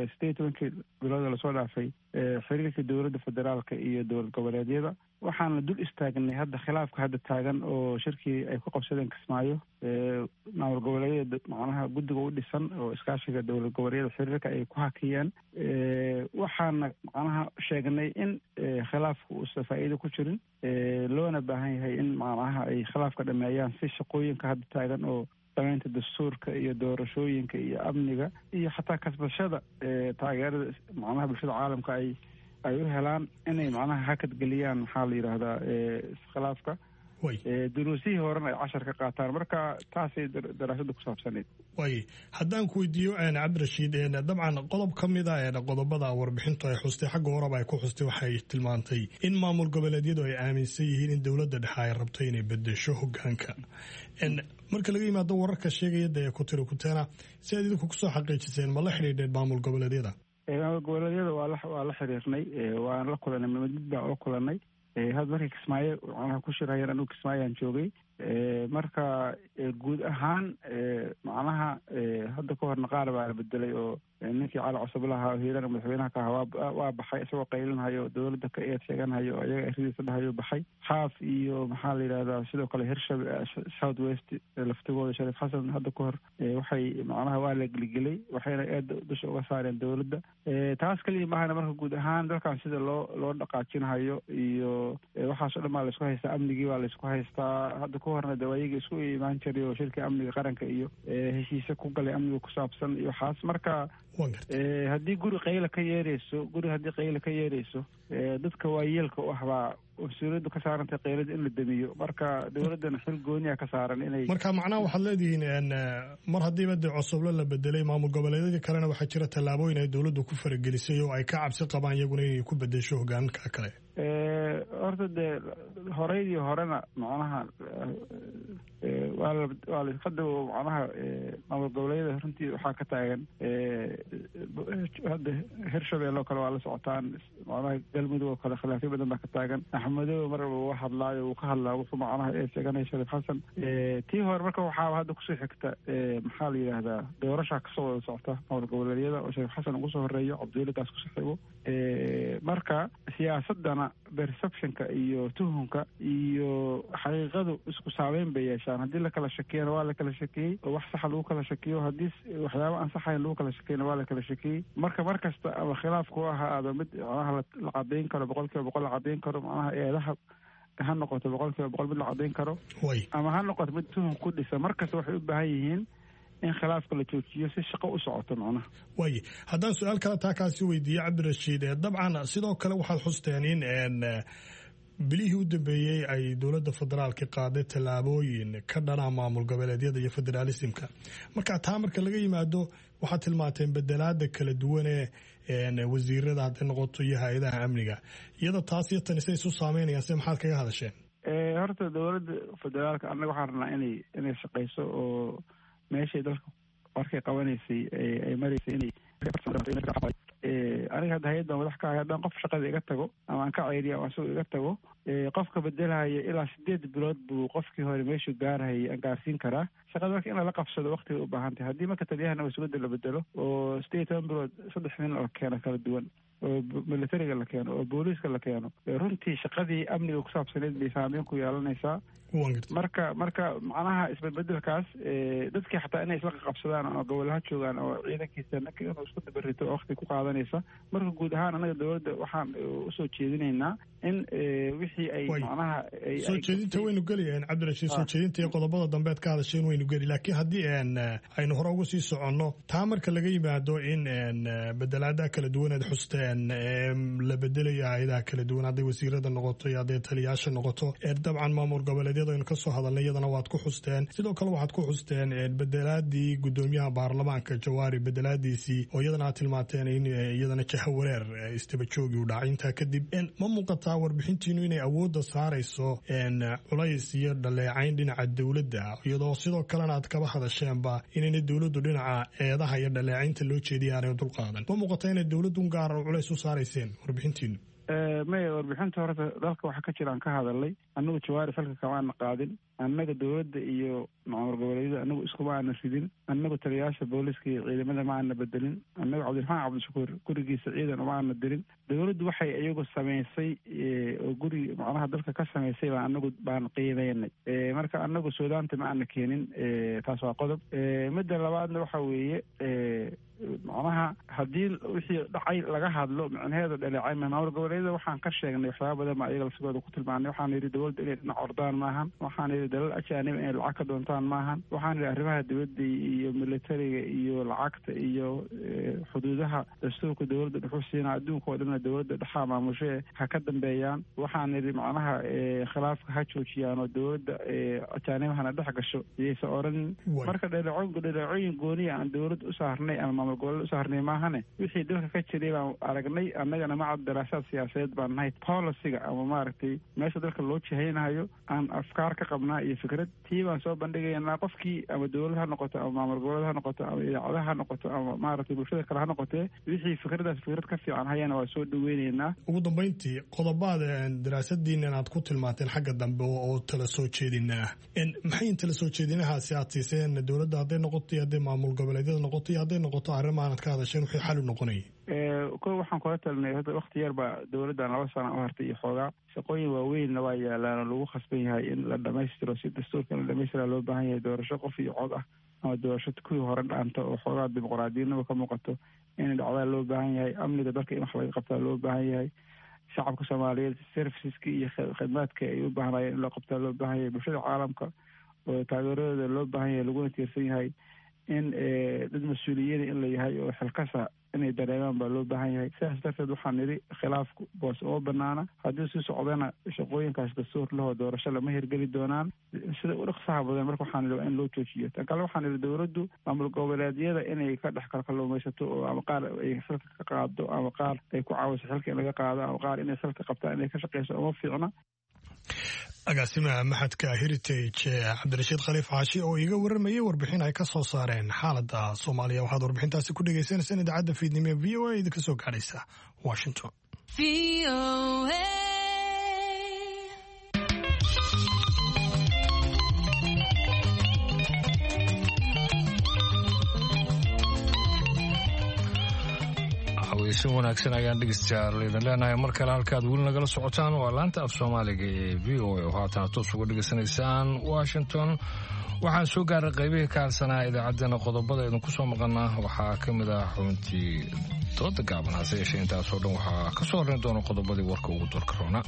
18 bilooda lasoo dhaafay xiriirka dowladda federaalka iyo dowlad goboleedyada waxaana dul istaagnay hadda khilaafka hadda taagan oo shirkii ay ku qabsadeen Kismaayo maamul goboleedyada macnaha guddiga u dhisan oo iskaashiga dowlad goboleedyada xiriirka ay ku hakiyeen waxaana macnaha sheegnay in khilaafku uusan faa'iido ku jirin loona baahan yahay in macnaha ay khilaafka dhameeyaan si shaqooyinka hadda taagan oo damaynta dastuurka iyo doorashooyinka iyo amniga iyo xataa kasbashada taageerada macnaha bulshada caalamka ay u helaan inay macnaha hakad geliyaan maxaa la yidhaahdaa iskhilaafka duruusihii horena ay cashar ka qaataan marka taasay daraasada ku saabsanayd. way haddaan ku weydiiyo cabdirashiid dabcan qodob ka mid a qodobada warbixintu ay xustay xagga horeba ay ku xustay waxay tilmaantay in maamul goboleedyadu ay aaminsan yihiin in dowladda dhexe ay rabto inay bedesho hogaanka. marka laga yimaado wararka sheegaya dee ku tiri kuteena si aad idinku kusoo xaqiijiseen ma la xidhiidheen maamul goboleedyada? maamul goboleedyada waa la xiriirnay waan la kulanay mid baan oo kulanay had markii Kismaayo macnaha ku shirayeen anuu Kismaayaan joogay marka guud ahaan macnaha hadda ka horna qaar baa la bedelay oo ninkii cali cusublaha hiirana madaxweynaha ka ahaa waa baxay isagoo qaylinhayo dowladda ka eed sheeganhayo ayaga eridiisa dhahayo baxay xaaf iyo maxaa la yidhahdaa sidoo kale hirshabe south west laftigooda shariif xasan hadda ka hor waxay macnaha waa la geligelay waxayna eed dusha uga saareen dowladda taas kaliya maahana marka guud ahaan dalkan sida loo dhaqaajinahayo iyo waxaasoo dhan baa laisku haystaa amnigii baa laisku haystaa hadda ka horna de ayaga isku imaan jiray oo shirka amniga qaranka iyo heshiise ku galay amniga ku saabsan iyo waxaas marka haddii guri qayla ka yeerayso dadka waayeelka u ah baa mas-uuliyaddu ka saarantay qaylada in la damiyo marka dowladdana xil gooniya ka saaran inay marka macnaha waxaad leedihiin mar haddiiba dee cosoblo la bedelay maamul goboleedyadii kalena waxaa jira tallaabooyin ay dowladdu ku faragelisay oo ay ka cabsi qabaan iyaguna inay ku bedesho hogaanka kale. horta dee horeydii horena macnaha waa la hadda macnaha maamul goboleedyada runtii waxaa ka taagan hadda hirshabeelle oo kale waa la socotaan macnaha galmudug oo kale khilaafyo badan baa ka taagan axmedoobe marba uu hadlaayo uu ka hadlaa wuxuu macnaha ee sheeganaya shariif xasan tii hore marka waxaa hadda kusoo xigta maxaa la yidhaahdaa doorashaa kasoo wada socota maamul goboleedyada oo shariif xasan ugu soo horeeyo cabdiweligaas kusoo xigo marka siyaasadana perceptionka iyo tuhunka iyo xaqiiqadu isku saameyn bay yeeshaan haddii la kala shakiyana waa la kala shakiyey oo wax saxa lagu kala shakiyo haddii waxyaaba aan saxayn lagu kala shakiyana waa la kala shakiyey marka mar kasta ama khilaafku ahaado mid macnaha la cadayn karo 100% la cadayn karo macnaha eedaha ha noqoto 100% mid la cadayn karo ama ha noqoto mid tuhun ku dhisa markasta waxay u baahan yihiin in khilaafka la joojiyo si shaqo u socoto macnaha. way haddaan su-aal kale taa kaasi weydiiye cabdirashiid dabcan sidoo kale waxaad xusteen in bilihii u dambeeyey ay dowladda federaalka qaaday tallaabooyin ka dhana maamul goboleedyada iyo federaalismka marka taa marka laga yimaado waxaad tilmaanteen bedelaada kala duwanee wasiirada hadday noqoto iyo hay-adaha amniga iyada taas iyo tani say isu saameynayaan se maxaad kaga hadasheen? horta dowladda federaalka annaga waxaan rabnaa inay shaqayso oo meeshay dalka markay qabanaysay ay maraysay inay aniga hadda hay-ad baan madax ka ahay haddaan qof shaqada iga tago ama aan ka ceyriyo ama asagoo iga tago qofka bedelhaya ilaa 8 bilood buu qofkii hore meeshuu gaarhayay aan gaarsiin karaa shaqada marka in lala qabsado waqtiga u baahan tahay haddii marka taliyahana mas-uuliyadda la bedelo oo 18 bilood 3 nin la keeno kala duwan oo militariga la keeno oo booliiska la keeno runtii shaqadii amniga ku saabsaneed bay saameyn ku yeelanaysaa marka macnaha isbedbedelkaas dadkii xataa inay isla qabsadaan oo gobolaha joogaan oo ciidankiisa ninka inuu isku dabarito oo waqti ku qaadanaysa marka guud ahaan anaga dowladda waxaan usoo jeedinaynaa in wixii ay macnaha soo jeedinta waynu gelayaan cabdirashiid soo jeedinta iyo qodobada dambeed ka hadasheen waynu geli laakiin haddii aynu hore uga sii soconno taa marka laga yimaado in bedelaadaha kala duwaneed xusteen la bedelayo hay-adaha kala duwan hadday wasiirada noqoto iyo hadday taliyaasha noqoto dabcan maamul goboleedyada aynu kasoo hadalnay iyadana waad ku xusteen sidoo kale waxaad ku xusteen bedelaadii gudoomiyaha baarlamaanka jawaari bedelaadiisii oo iyadana aad tilmaanteen in iyadana jaha wareer istaba joogi u dhacay intaa kadib ma muuqataa warbixintiinu inay awoodda saarayso culays iyo dhaleecayn dhinaca dowladda iyadoo sidoo kalena aad kaba hadasheenba inayna dowladdu dhinaca eedaha iyo dhaleecaynta loo jeediya aanay dulqaadan ma muuqataa inay dowladdu gaar culays u saarayseen warbixintiinu maya warbixinta horta dalka waxa ka jira aan ka hadalnay annagu jawaari falka kamaana qaadin annaga dowladda iyo maamul goboleedyada annagu iskuma aana ridin annagu taliyayaasha booliiska iyo ciidamada ma aana bedelin annagu cabdiraxmaan cabdishakuur gurigiisa ciidan uma aana dirin dowladdu waxay iyagu samaysay oo guri macnaha dalka ka samaysay baan annagu baan qiimeynay marka annagu suudaanta ma aana keenin taas waa qodob midda labaadna waxa weeye macnaha haddii wixii dhacay laga hadlo micnaheeda dhaleecayn maamul goboleedyada waxaan ka sheegnay waxyaaba badan baa iyaga lafsigooda ku tilmaanay waxaan yidhi dowladda inay dhinac ordaan maahan waxaan yidhi dalal ajaaniba inay lacag ka doontaan maahan waxaan yidhi arrimaha dibadda iyo militariga iyo lacagta iyo xuduudaha dastuurka dowladda dhuxu siina adduunka oo dhanna dowladda dhexaa maamushe ha ka dambeeyaan waxaan yidhi macnaha khilaafka ha joojiyaan oo dowladda ajaanibahana dhex gasho iyaysa oranin marka dhaleecooyin gooniya aan dowladda u saarnay ama maamul goboleed u saarnay maahane wixii dalka ka jiray baan aragnay annagana macad daraasaad siyaasadeed baan nahay policyga ama maaragtay meesha dalka loo jihaynayo aan afkaar ka qabnaa iyo fikrad tii baan soo bandhigaynaa qofkii ama dowlad ha noqoto ama maamul goboleed ha noqoto ama idaacadaha ha noqoto ama maaragtay bulshada kale ha noqotee wixii fikradaas fikrad ka fiican hayana waa soo dhaweynaynaa ugu dambeyntii qodobaada daraasadiina aad ku tilmaanteen xagga dambe oo tala soo jeedinaa maxay tala soo jeedinahaasi aad siiseen dowladda hadday noqoto iyo hadday maamul goboleedyada noqoto iyo hadday noqoto arrimaanad ka hadasheen wixii xal u noqonayay ko waxaan kula talinay hadda waqti yar baa dowladdan 2 sano u hartay iyo xoogaa shaqooyin waaweynna waa yaalaan oo lagu khasban yahay in la dhamaystiro si dastuurka in la dhamaystira loo baahan yahay doorasho qof iyo cod ah ama doorasho kuwii hore dhaanta oo xoogaa dimuqraadiyadnimo ka muuqato in dhacdaa loo baahan yahay amniga dalka in wax laga qabtaa loo baahan yahay shacabka soomaaliyeed serviceska iyo khidmaadka ay u baahnayeen in loo qabtaa loo baahan yahay bulshada caalamka oo taageeradooda loo baahan yahay laguna tiirsan yahay in dad mas-uuliyiina in la yahay oo xilkasa inay dareemaan baa loo baahan yahay sidaas darteed waxaan nidhi khilaafku boos oo banaana haddii sii socdana shaqooyinkaas dastuur lahoo doorasho lama hirgeli doonaan sida u dhaqsaha badan marka waxaan nidhi waa in loo joojiyo tan kale waxaan nidhi dowladdu maamul goboleedyada inay ka dhex kalkaluumaysato oo ama qaar ay salka ka qaado ama qaar ay ku caawiso xilka in laga qaado ama qaar inay salka qabtaan inay ka shaqeyso uma fiicna agaasimaha maxadka heritage cabdirashiid khaliif xaashi oo iga waramayay warbixin ay ka soo saareen xaaladda soomaaliya waxaad warbixintaasi ku dhegaysanaysan idaacadda fiidnimo v o a idinka soo gaadhaysa washington si wanaagsan ayaan dhegeystayaal idin leenahay mar kale halkaad weli nagala socotaan waa laanta af soomaaliga ee v o a oo haatan toos uga dhegaysanaysaan washington waxaan soo gaaray qaybihii ka harsanaa idaacaddeenna qodobada idinku soo maqana waxaa ka mid ah xubintii dooda gaaban hase yeeshee intaasoo dhan waxaa ka soo horrayn doona qodobadii warka ugu doorka roona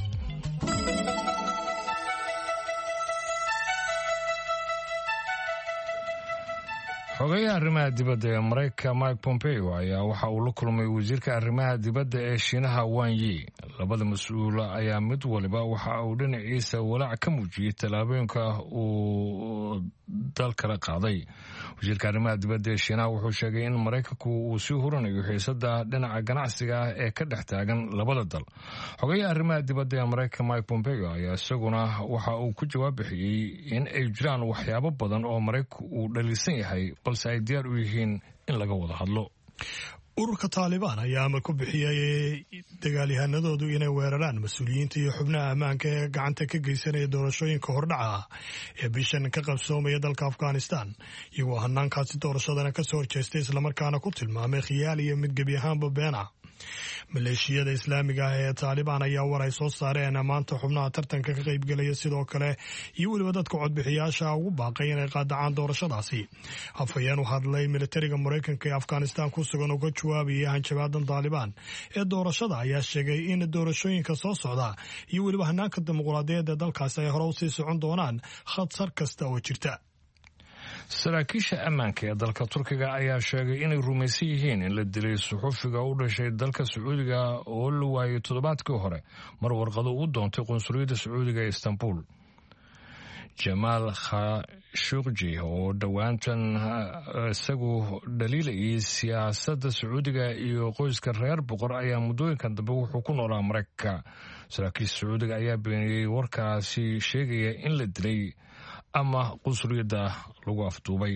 xogeyaha arrimaha dibadda ee maraykanka mike pompeo ayaa waxa uu la kulmay wasiirka arrimaha dibadda ee shiinaha Wang Yi labada mas-uula ayaa mid waliba waxa uu dhinaciisa walaac ka muujiyey tallaabooyinka uu dalkala qaaday wasiirka arrimaha dibadda ee shiinaha wuxuu sheegay in maraykanku uu sii huranayo xiisada dhinaca ganacsiga ee ka dhex taagan labada dal xogeyaha arrimaha dibadda ee maraykanka mike pompeo ayaa isaguna waxa uu ku jawaab bixiyey in ay jiraan waxyaabo badan oo maraykanku uu dhaliisan yahay balse ay diyaar u yihiin in laga wada hadlo ururka taalibaan ayaa amar ku bixiyay dagaalyahanadoodu inay weeraraan mas-uuliyiinta iyo xubnaha ammaanka ee gacanta ka geysanaya doorashooyinka hordhaca ah ee bishan ka qabsoomaya dalka afghanistan iyagoo hanaankaasi doorashadana kasoo horjeestay islamarkaana ku tilmaamay khiyaal iyo mid gebi ahaanba beena. maleeshiyada islaamiga ah ee taalibaan ayaa war ay soo saareen maanta xubnaha tartanka ka qaybgelaya sidoo kale iyo weliba dadka codbixiyaasha ugu baaqay inay qaadacaan doorashadaasi. afhayeen u hadlay militariga maraykanka ee afghanistan ku sugan oo ka jawaabaya hanjabaadan taalibaan ee doorashada ayaa sheegay in doorashooyinka soo socda iyo weliba hanaanka dimuqraadiyadeed ee dalkaasi ay hore usii socon doonaan khatar kasta oo jirta. saraakiisha ammaanka ee dalka turkiga ayaa sheegay inay rumaysan yihiin in la dilay suxufiga u dhashay dalka sacuudiga oo la waayay toddobaadkii hore mar warqado u doontay qunsuliyadda sacuudiga ee istanbul. jamaal khashogji oo dhowaantan isagu dhaliilayay siyaasadda sacuudiga iyo qoyska reer boqor ayaa muddooyinkan dambe wuxuu ku noolaa maraykanka. saraakiisha sacuudiga ayaa beeniyey warkaasi sheegaya in la dilay ama qunsuliyadda lagu afduubay.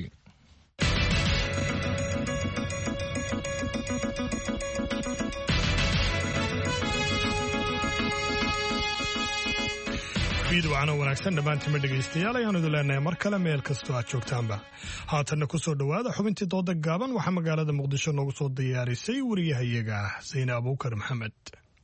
fiidwacana wanaagsan dhammaantiinma dhegaystayaal ayaanu idin leenahay mar kale meel kastoo aad joogtaanba. haatanna ku soo dhowaada xubintii dooda gaaban waxaa magaalada muqdisho noogu soo diyaarisay wariyahayaga sayne abuukar maxamed.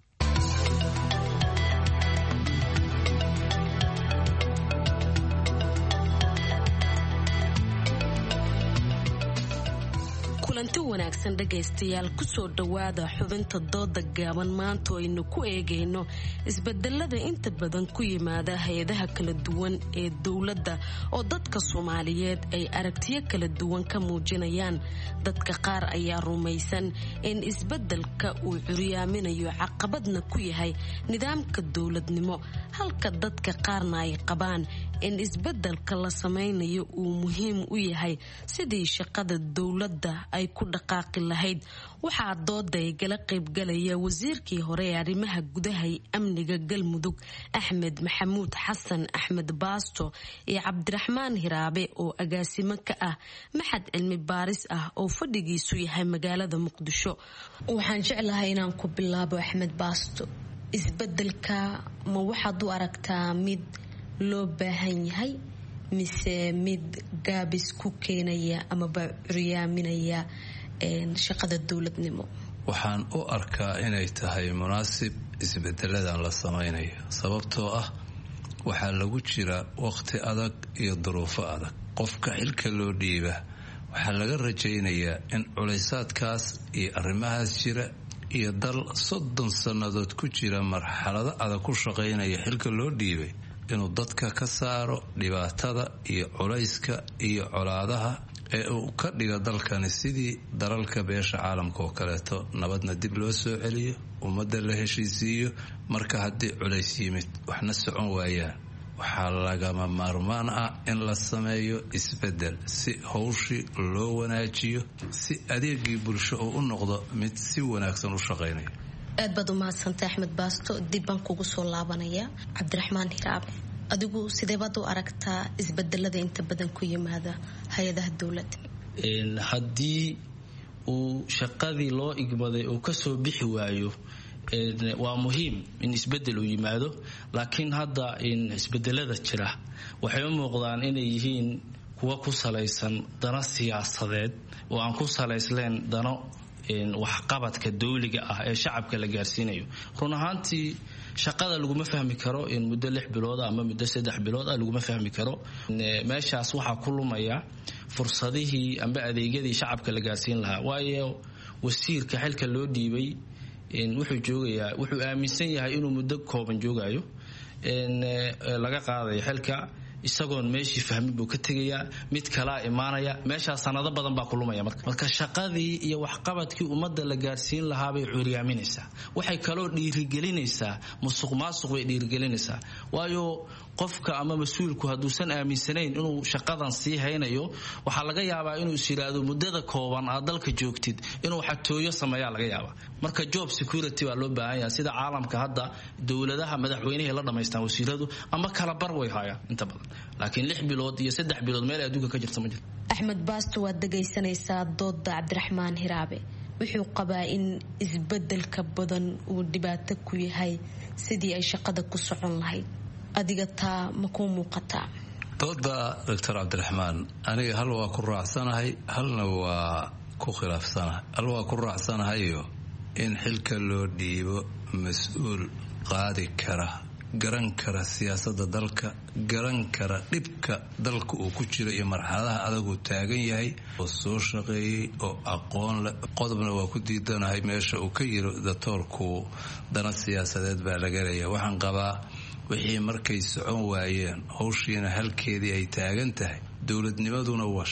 kulanti wanaagsan dhegaystayaal kusoo dhowaada xubinta dooda gaaban maanta aynu ku eegayno isbedelada inta badan ku yimaada hay-adaha kala duwan ee dowladda oo dadka Soomaaliyeed ay aragtiyo kala duwan ka muujinayaan. dadka qaar ayaa rumaysan in isbedelka uu curyaaminayo caqabadna ku yahay nidaamka dowladnimo, halka dadka qaarna ay qabaan in isbedelka la sameynayo uu muhiim u yahay sidii shaqada dowladda ay ku dhaqaaqi lahayd. waxaa dooda ay gala qaybgalaya wasiirkii hore ee arrimaha gudaha iyo amniga Galmudug Axmed Maxamuud Xasan Axmed Baasto iyo Cabdiraxmaan Hiraabe oo agaasimo ka ah maxad cilmi baaris ah oo fadhigiisu yahay magaalada Muqdisho. waxaan jeclahay inaan ku bilaabo Axmed Baasto. isbedelka ma waxaad u aragtaa mid loo baahan yahay mise mid gaabis ku keenaya amaba curyaaminaya shaqada dowladnimo? waxaan u arkaa inay tahay munaasib isbedeladan la samaynayo, sababtoo ah waxaa lagu jira waqti adag iyo duruufo adag. qofka xilka loo dhiiba waxaa laga rajaynayaa in culaysaadkaas iyo arrimahaas jira iyo dal 30 sannadood ku jira marxalado adag ku shaqaynaya xilka loo dhiibay inuu dadka ka saaro dhibaatada iyo culayska iyo colaadaha ee uu ka dhiga dalkani sidii dalalka beesha caalamka oo kaleeto nabadna dib loo soo celiyo, ummadda la heshiisiiyo. marka haddii culays yimid waxna socon waayaan, waxaa lagama maarmaan ah in la sameeyo isbedel si howshii loo wanaajiyo, si adeegii bulsho uu u noqdo mid si wanaagsan u shaqaynaya. aad baad u mahadsantay Axmed Baasto. dib baan kugu soo laabanaya Cabdiraxmaan Hiraabe. adigu sidee baad u aragtaa isbedelada inta badan ku yimaada hay-adaha dowladda? haddii uu shaqadii loo igmaday uu kasoo bixi waayo waa muhiim in isbedel uu yimaado, laakiin hadda isbedelada jira waxay u muuqdaan inay yihiin kuwa ku salaysan dano siyaasadeed oo aan ku salaysleen dano waxqabadka dawliga ah ee shacabka la gaarsiinayo. run ahaantii shaqada laguma fahmi karo in muddo 6 bilood ama muddo 3 bilood laguma fahmi karo. meeshaas waxaa ku lumaya fursadihii amba adeegyadii shacabka la gaarsiin lahaa, waayo wasiirka xilka loo dhiibay wuxuu aaminsan yahay inuu muddo kooban joogayo laga qaadayo xilka, isagoon meeshii fahmin buu ka tegayaa, mid kalaa imaanaya, meeshaa sanado badan baa ku lumaya. marka shaqadii iyo waxqabadkii ummadda la gaarsiin lahaa bay curyaaminaysaa. waxay kaloo dhiirigelinaysaa musuq maasuq bay dhiirigelinaysaa, waayo qofka ama mas-uulku hadduusan aaminsanayn inuu shaqadan sii haynayo waxaa laga yaabaa inuu is yidhaahdo muddada kooban aad dalka joogtid inuu xatooyo sameeyaa laga yaabaa. marka job security baa loo baahan yahay, sida caalamka hadda dowladaha madaxweynaha la dhamaystaan wasiiradu ama kala bar way hayaan inta badan, laakiin 6 bilood iyo 3 bilood meel adduunka ka jirta ma jirto. Axmed Baasto waad dhagaysanaysaa dooda Cabdiraxmaan Hiraabe. wuxuu qabaa in isbedelka badan uu dhibaato ku yahay sidii ay shaqada ku socon lahayd adiga taa ma ku muuqataa dooda Dr. Cabdiraxmaan aniga hal waa ku raacsanahay halna waa ku khilaafsanahay hal waa ku raacsanahayo in xilka loo dhiibo mas'uul qaadi kara garan kara siyaasadda dalka garan kara dhibka dalka uu ku jiro iyo marxaladaha adag uu taagan yahay oo soo shaqeeyay oo aqoon leh qodobna waa ku diidanahay meesha uu ka yiro doctorku dana siyaasadeed baa laga leeyahay waxaan qabaa wixii markay socon waayeen hawshiina halkeedii ay taagan tahay dowladnimaduna waa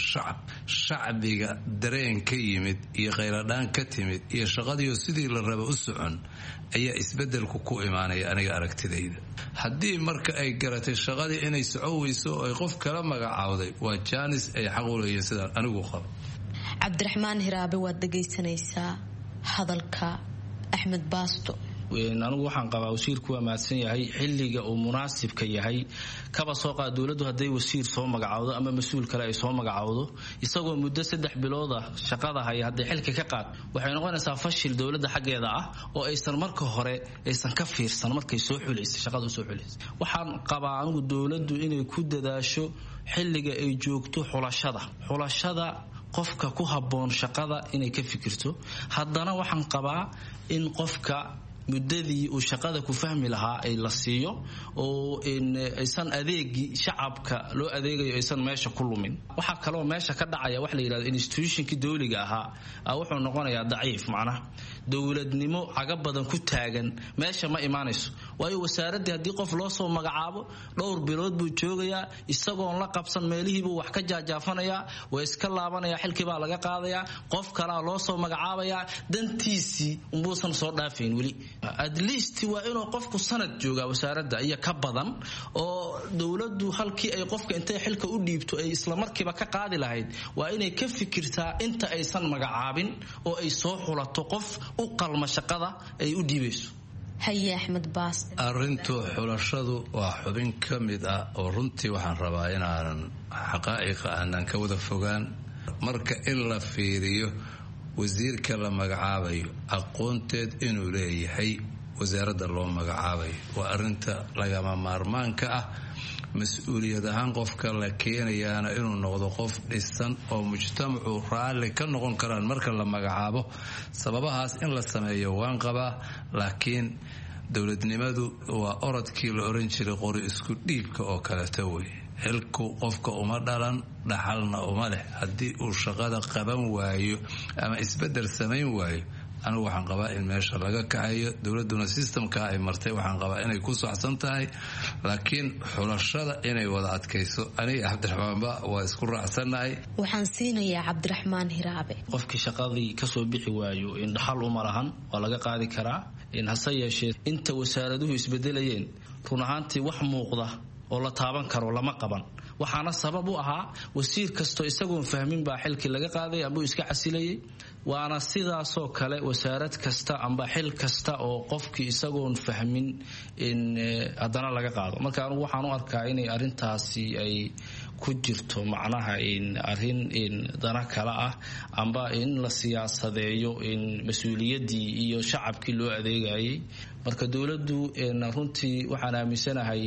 shacbiga dareen ka yimid iyo kheyradhaan ka timid iyo shaqadiioo sidii la raba u socon ayaa isbedelku ku imaanaya aniga aragtidayda haddii marka ay garatay shaqadii inay socon weyso oo ay qof kala magacaawday waa jaanis ay xaq u leeyihiin sidaan anigu qabo Cabdiraxmaan Hiraabe waad dhagaysanaysaa hadalka Axmed Baasto anigu waxaan qabaa wasiirku waa mahadsan yahay xilliga uu munaasibka yahay kaba soo qaad dowladdu hadday wasiir soo magacaawdo ama mas-uul kale ay soo magacaawdo isagoo muddo 3 bilood ah shaqada haya hadday xilka ka qaad waxay noqonaysaa fashil dowladda xaggeeda ah oo aysan marka hore aysan ka fiirsan markay soo xuleysay shaqada soo xuleysay waxaan qabaa anigu dowladdu inay ku dadaasho xilliga ay joogto xulashada qofka ku habboon shaqada inay ka fikirto haddana waxaan qabaa in qofka muddadii uu shaqada ku fahmi lahaa ay la siiyo oo aysan adeegi shacabka loo adeegayo aysan meesha ku lumin waxa kale oo meesha ka dhacaya wax la yiraahdo institutionkii dawliga ahaa wuxuu noqonayaa daciif macnaha dowladnimo caga badan ku taagan meesha ma imaanayso waayo wasaaradii haddii qof loo soo magacaabo dhowr bilood buu joogayaa isagoon la qabsan meelihiibuu wax ka jaajaafanayaa waa iska laabanayaa xilkii baa laga qaadayaa qof kalaa loo soo magacaabayaa dantiisii umbuusan soo dhaafayn weli at least waa inuu qofku sanad joogaa wasaaradda iyo ka badan oo dowladdu halkii ay qofka intay xilka u dhiibto ay isla markiiba ka qaadi lahayd waa inay ka fikirtaa inta aysan magacaabin oo ay soo xulato qof u qalma shaqada ay u dhiibayso haye Axmed Baas arrintu xulashadu waa xubin ka mid ah oo runtii waxaan rabaa inaanan xaqaa'iqa aanan ka wada fogaan marka in la fiiriyo wasiirka la magacaabayo aqoonteed inuu leeyahay wasaaradda loo magacaabayo waa arrinta lagama maarmaanka ah mas-uuliyad ahaan qofka la keenayaana inuu noqdo qof dhisan oo mujtamacu raalli ka noqon karaan marka la magacaabo sababahaas in la sameeyo waan qabaa laakiin dowladnimadu waa orodkii la oran jiray qori isku dhiibka oo kaleeto wey xilku qofka uma dhalan dhaxalna uma leh haddii uu shaqada qaban waayo ama isbedel samayn waayo anigu waxaan qabaa in meesha laga kacayo dowladuna systemka ay martay waxaan qabaa inay ku saxsan tahay laakiin xulashada inay wada adkayso aniga Cabdiraxmaanba waa isku raacsanahay waxaan siinayaa Cabdiraxmaan Hiraabe qofkii shaqadii ka soo bixi waayo in dhaxal uma lahan waa laga qaadi karaa in hase yeeshee inta wasaaraduhu isbedelayeen run ahaantii wax muuqda oo la taaban karo lama qaban waxaana sabab u ahaa wasiir kasto isagoon fahmin baa xilkii laga qaaday ama iska casilayay waana sidaasoo kale wasaarad kasta amba xil kasta oo qofkii isagoon fahmin in haddana laga qaado marka anigu waxaan u arkaa inay arrintaasi ay ku jirto macnaha in arrin in dana kale ah amba in la siyaasadeeyo in mas-uuliyaddii iyo shacabkii loo adeegayay marka dowladdu runtii waxaan aaminsanahay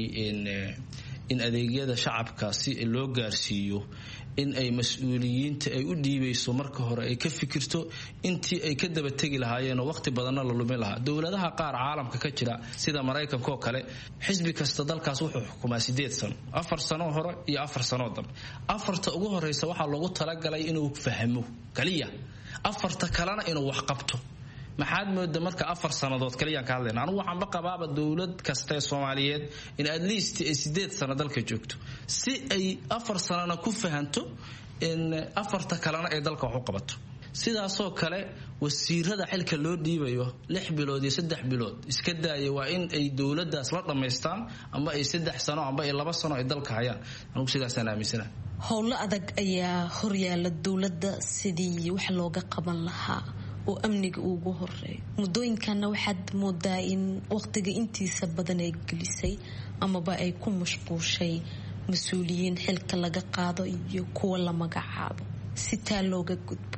in adeegyada shacabka si loo gaarsiiyo in ay mas-uuliyiinta ay u dhiibayso marka hore ay ka fikirto intii ay ka daba tegi lahaayeen oo waqti badanna la lumin lahaa dowladaha qaar caalamka ka jira sida Mareykanka oo kale xisbi kasta dalkaas wuxuu xukumaa 8 sano 4 sano hore iyo 4 sano dambe afarta ugu horeysa waxaa loogu talagalay inuu fahmo kaliya afarta kalena inuu wax qabto maxaad moodaa marka 4 sanadood kaliya ka hadlayna anigu waxaan baqabaaba dawlad kasta Soomaaliyeed in at least 8 sano dalka joogto si ay 4 sanana ku fahanto in afarta kalena ay dalka wax u qabato sidaasoo kale wasiirada xilka loo dhiibayo 6 bilood iyo 3 bilood iska daaya waa in ay dawladdaas la dhameystaan ama ay 3 sano ama ay 2 sano ay dalka hayaan anigu sidaas aan aaminsanahay howlo adag ayaa horyaala dawladda sidii wax looga qaban lahaa oo amniga ugu horeeyo muddooyinkana waxaad moodaa in waqtiga intiisa badan ay gelisay amaba ay ku mashquushay mas-uuliyiin xilka laga qaado iyo kuwa la magacaabo si taa looga gudbo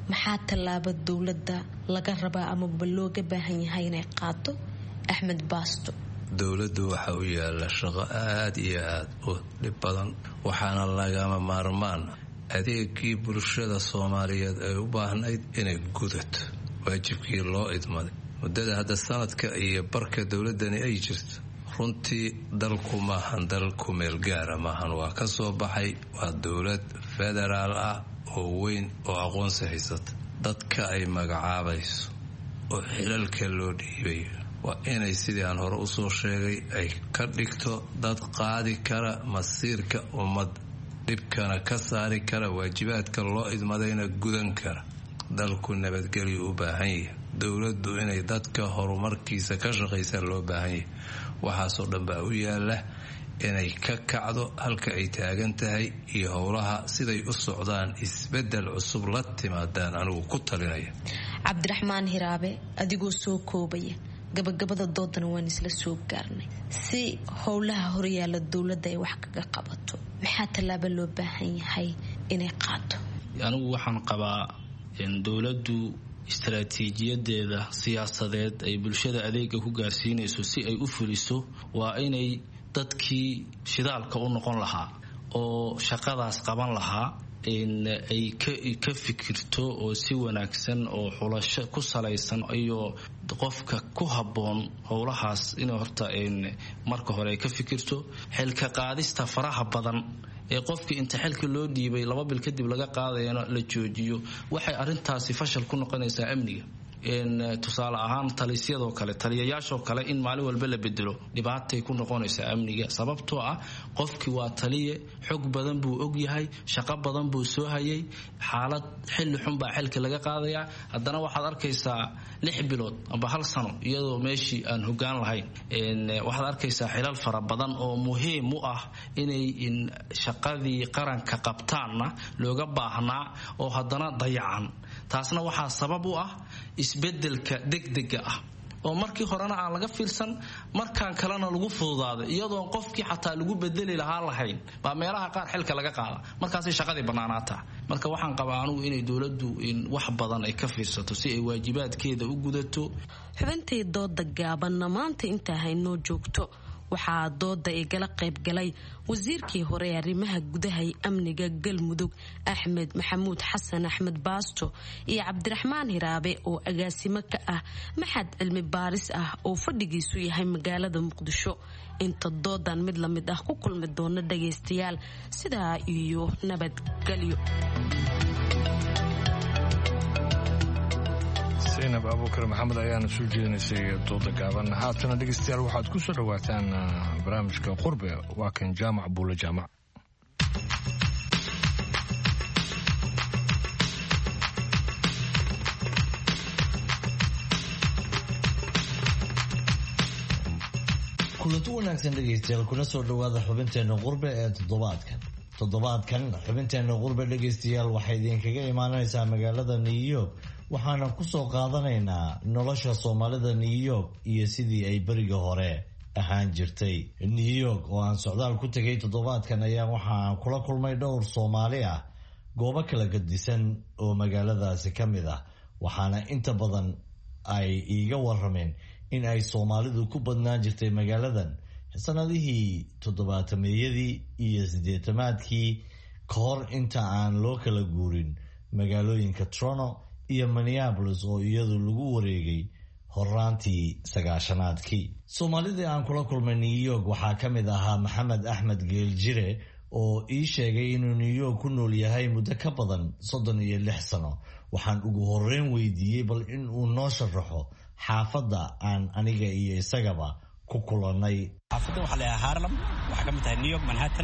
maxaa tallaabo dowladda laga rabaa amaba looga baahan yahay inay qaato? Axmed Baasto. dowladdu waxa u yaala shaqo aad iyo aad u dhib badan, waxaana lagama maarmaan adeegkii bulshada Soomaaliyeed ay u baahnayd inay gudato waajibkii loo idmaday muddada hadda sanadka iyo barka dowladani ay jirto. runtii dalku maahan dal ku meel gaara maahan, waa ka soo baxay, waa dowlad federaal ah oo weyn oo aqoonsi haysata. dadka ay magacaabayso oo xilalka loo dhiibayo waa inay sidii aan hore usoo sheegay ay ka dhigto dad qaadi kara masiirka ummad, dhibkana ka saari kara, waajibaadka loo idmadayna gudan kara. dalku nabadgelyo u baahan yahay, dowladdu inay dadka horumarkiisa ka shaqaysa loo baahan yahay. waxaasoo dhan baa u yaala inay ka kacdo halka ay taagan tahay iyo howlaha siday u socdaan isbedel cusub la timaadaan anigu ku talinaya. Cabdiraxmaan Hiraabe, adigoo soo koobaya gabagabada doodana waan isla soo gaarnay. si howlaha horyaala dowladda ay wax kaga qabato, maxaa tallaabo loo baahan yahay inay qaato? anigu waxaan qabaa in dowladdu istaraatiijiyadeeda siyaasadeed ay bulshada adeega ku gaarsiinayso si ay u fuliso waa inay dadkii shidaalka u noqon lahaa oo shaqadaas qaban lahaa in ay ka fikirto oo si wanaagsan oo xulasho ku salaysan iyo qofka ku habboon howlahaas in horta marka hore ay ka fikirto. xilka qaadista faraha badan ee qofkii inta xilka loo dhiibay 2 bil kadib laga qaadayana la joojiyo, waxay arintaasi fashal ku noqonaysaa amniga. tusaale ahaan talisyadoo kale, taliyayaashoo kale in maalin walba la bedelo dhibaatay ku noqonaysaa amniga, sababtoo ah qofkii waa taliye, xog badan buu og yahay, shaqo badan buu soo hayay, xaalad xilli xun baa xilka laga qaadayaa, haddana waxaad arkaysaa 6 bilood amba 1 sano iyadoo meeshii aan hoggaan lahayn. waxaad arkaysaa xilal fara badan oo muhiim u ah inay shaqadii qaranka qabtaanna looga baahnaa oo haddana dayacan. taasna waxaa sabab u ah isbedelka degdega ah oo markii horena aan laga fiirsan, markaan kalena lagu fududaaday iyadoo qofkii xataa lagu bedeli lahaa lahayn baa meelaha qaar xilka laga qaada, markaasay shaqadii bannaanaataa. marka waxaan qabaa anigu inay dowladdu wax badan ay ka fiirsato si ay waajibaadkeeda u gudato. xubintii dooda gaabanna maanta intaa haynoo joogto. waxaa dooda igala qayb galay wasiirkii hore ee arrimaha gudaha iyo amniga Galmudug Axmed Maxamuud Xasan Axmed Baasto iyo Cabdiraxmaan Hiraabe oo agaasimo ka ah maxad cilmi baaris ah oo fadhigiisu yahay magaalada Muqdisho. inta doodan mid la mid ah ku kulmi doona dhageystayaal, sidaa iyo nabadgelyo. Zainab Abuukar Maxamed ayaana soo jeedinaysay dooda gaaban. haatana dhegeystayaal waxaad ku soo dhawaataan barnaamijka Qurbe. waa kan Jaamac Buule Jaamac. kulanti wanaagsan dhegeystayaal, kuna soo dhawaada xubinteena Qurbe ee toddobaadkan xubinteena Qurbe dhegeystayaal waxay idinkaga imaanaysaa magaalada New York, waxaana ku soo qaadanaynaa nolosha Soomaalida New York iyo sidii ay bariga hore ahaan jirtay. New York oo aan socdaal ku tegay toddobaadkan ayaa waxaan kula kulmay dhowr Soomaali ah goobo kala gadisan oo magaaladaasi ka mid ah, waxaana inta badan ay iiga warameen in ay Soomaalidu ku badnaan jirtay magaaladan sanadihii 70-meeyadii iyo 80-maadkii ka hor inta aan loo kala guurin magaalooyinka Toronto iyo Minneapolis oo iyadu lagu wareegay horaantii 90-aadkii. Soomaalidii aan kula kulmay New York waxaa ka mid ahaa Maxamed Axmed Geeljire oo ii sheegay inuu New York ku nool yahay muddo ka badan 36 sano. waxaan ugu horeyn weydiiyey bal in uu noo sharaxo xaafadda aan aniga iyo isagaba ku kulanay. xaafadda waxaa la yidhaha Harlem, waxaa ka mid tahay New York, Manhattan.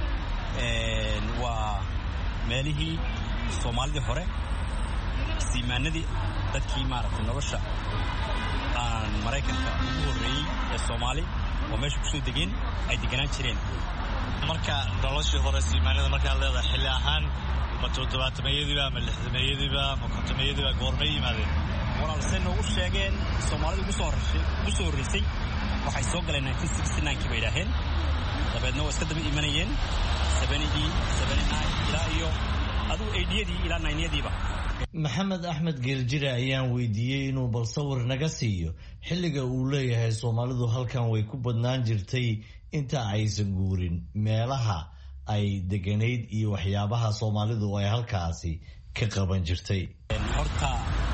waa meelihii Soomaalidii hore, siimaanadii dadkii maaragtay nolosha aan Maraykanka ugu horreeyey ee Soomaali oo meesha kusoo degeen ay deganaan jireen. marka noloshii hore siimaanada markaad leedahay xilli ahaan ma 70-meeyadiiba ama 60-meeyadiiba ama 50-meeyadiiba goormay yimaadeen? walaal say noogu sheegeen Soomaalida ugu soo horreysay waxay soo galeen 1969 bay yidhaaheen, dabeedna waa iska daba imanayeen 70-79 ilaa iyo aduu 80-yadii ilaa 90-yadiiba maxamed axmed geeljire ayaan weydiiyey inuu bal sawir naga siiyo xilliga uu leeyahay soomaalidu halkan way ku badnaan jirtay inta aysan guurin meelaha ay deganayd iyo waxyaabaha soomaalidu ay halkaasi ka qaban jirtay. horta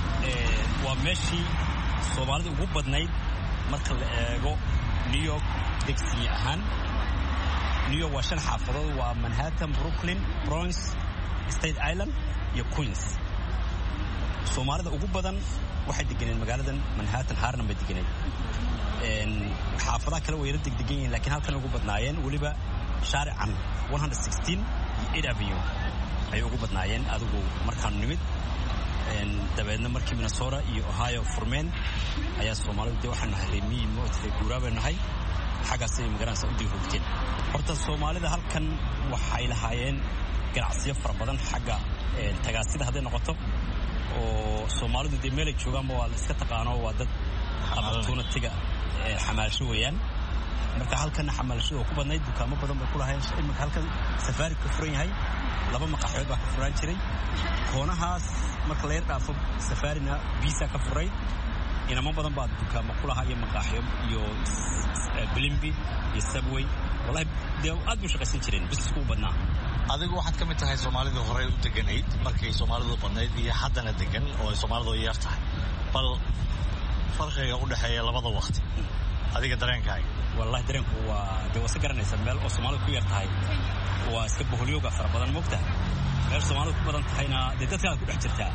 waa meeshii soomaalida ugu badnayd marka la eego New York degsi ahaan. New York waa 5 xaafadood, waa Manhattan, Brooklyn, Bronx, Staten Island iyo Queens. soomaalida ugu badan waxay deganeen magaaladan Manhattan, Harlem bay deganeen. xaafadaha kale way la degdegan yihiin laakiin halkan ugu badnaayeen waliba shaarican 116 8th Avenue ay ugu badnaayeen adigu markaan nimid. dabeedna markii Minnesota iyo Ohio furmeen ayaa Soomaalidu waxaan nahay reemii moodtay guuraabay nahay xagaas ay magaranaysa u dib hogteen. horta Soomaalida halkan waxay lahaayeen ganacsiyo fara badan xagga tagaasida haday noqoto oo Soomaalidu de meel ay joogaan waa la iska taqaano waa dad qabtuuna tiga xamaasho weeyaan. marka halkan xamaashada ku badnayd dukaamo badan bay ku lahaayeen. imika halkan Safari ka furan yahay 2 maqaaxiyood baa ka furan jiray. koonahaas marka la dhaafo Safarina visa ka furay inama badan baa dukaamo ku lahaa iyo maqaaxiyo iyo Blimby iyo Subway wallahi de aad u shaqaysan jireen business ku badnaa. adigu waxaad ka mid tahay Soomaalida hore u deganayd markay Soomaalidu badnayd iyo haddana degan oo Soomaalidu yar tahay. bal farqiga u dhaxeeya labada waqti adiga dareenkaaga. wallahi dareenku waa de wasa garanaysa meel oo Soomaalidu ku yar tahay waa iska boholiyooga fara badan moogta. meel Soomaalidu ku badan tahayna de dadka ku dhex jirtaa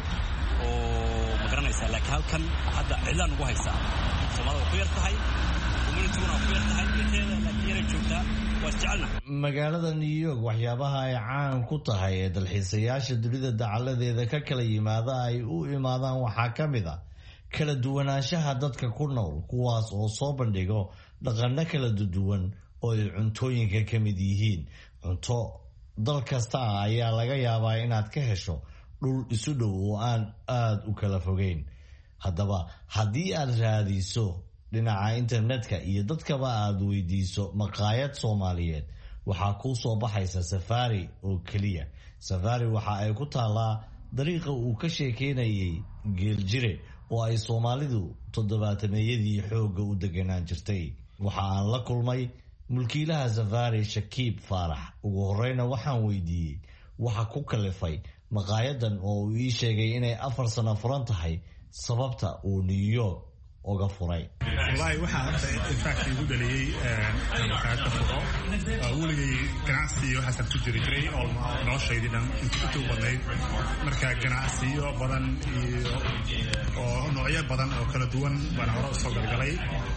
oo ma garanaysa laakiin halkan hadda ciidan ugu haysa Soomaalidu ku yar tahay community-guna ku yar tahay inteeda laakiin yar joogta waa jecelna. magaalada New York waxyaabaha ay caan ku tahay ee dalxiisayaasha dunida dacaladeeda ka kala yimaada ay u imaadaan waxaa ka mid ah kala duwanaanshaha dadka ku nool kuwaas oo soo bandhigo dhaqano kala duwan oo ay cuntooyinka ka mid yihiin. cunto dal kasta ayaa laga yaabaa inaad ka hesho dhul isu dhow oo aan aad u kala fogeyn. haddaba haddii aad raadiso dhinaca internetka iyo dadkaba aad weydiiso maqaayad Soomaaliyeed waxaa kuu soo baxaysa Safari oo keliya. Safari waxa ay ku taalaa dariiqa uu ka sheekeynayay geeljire oo ay Soomaalidu 70-meeyadii xooga u deganaan jirtay. waxa aan la kulmay mulkiilaha Safari Shakiib Faarax. ugu horeyna waxaan weydiiyey waxa ku kalifay maqaayadan oo uu ii sheegay inay 4 sano furan tahay sababta uu New York uga furay. wallahi waxa hadda in fact igu dhaliyay maqaayadda furo weligay ganacsiyo waxaan ku jiray oo noloshaydi dhan intuu badnayd. marka ganacsiyo badan iyo oo noocyo badan oo kala duwan baan hore u soo galgalay.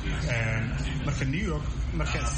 marka New York markaas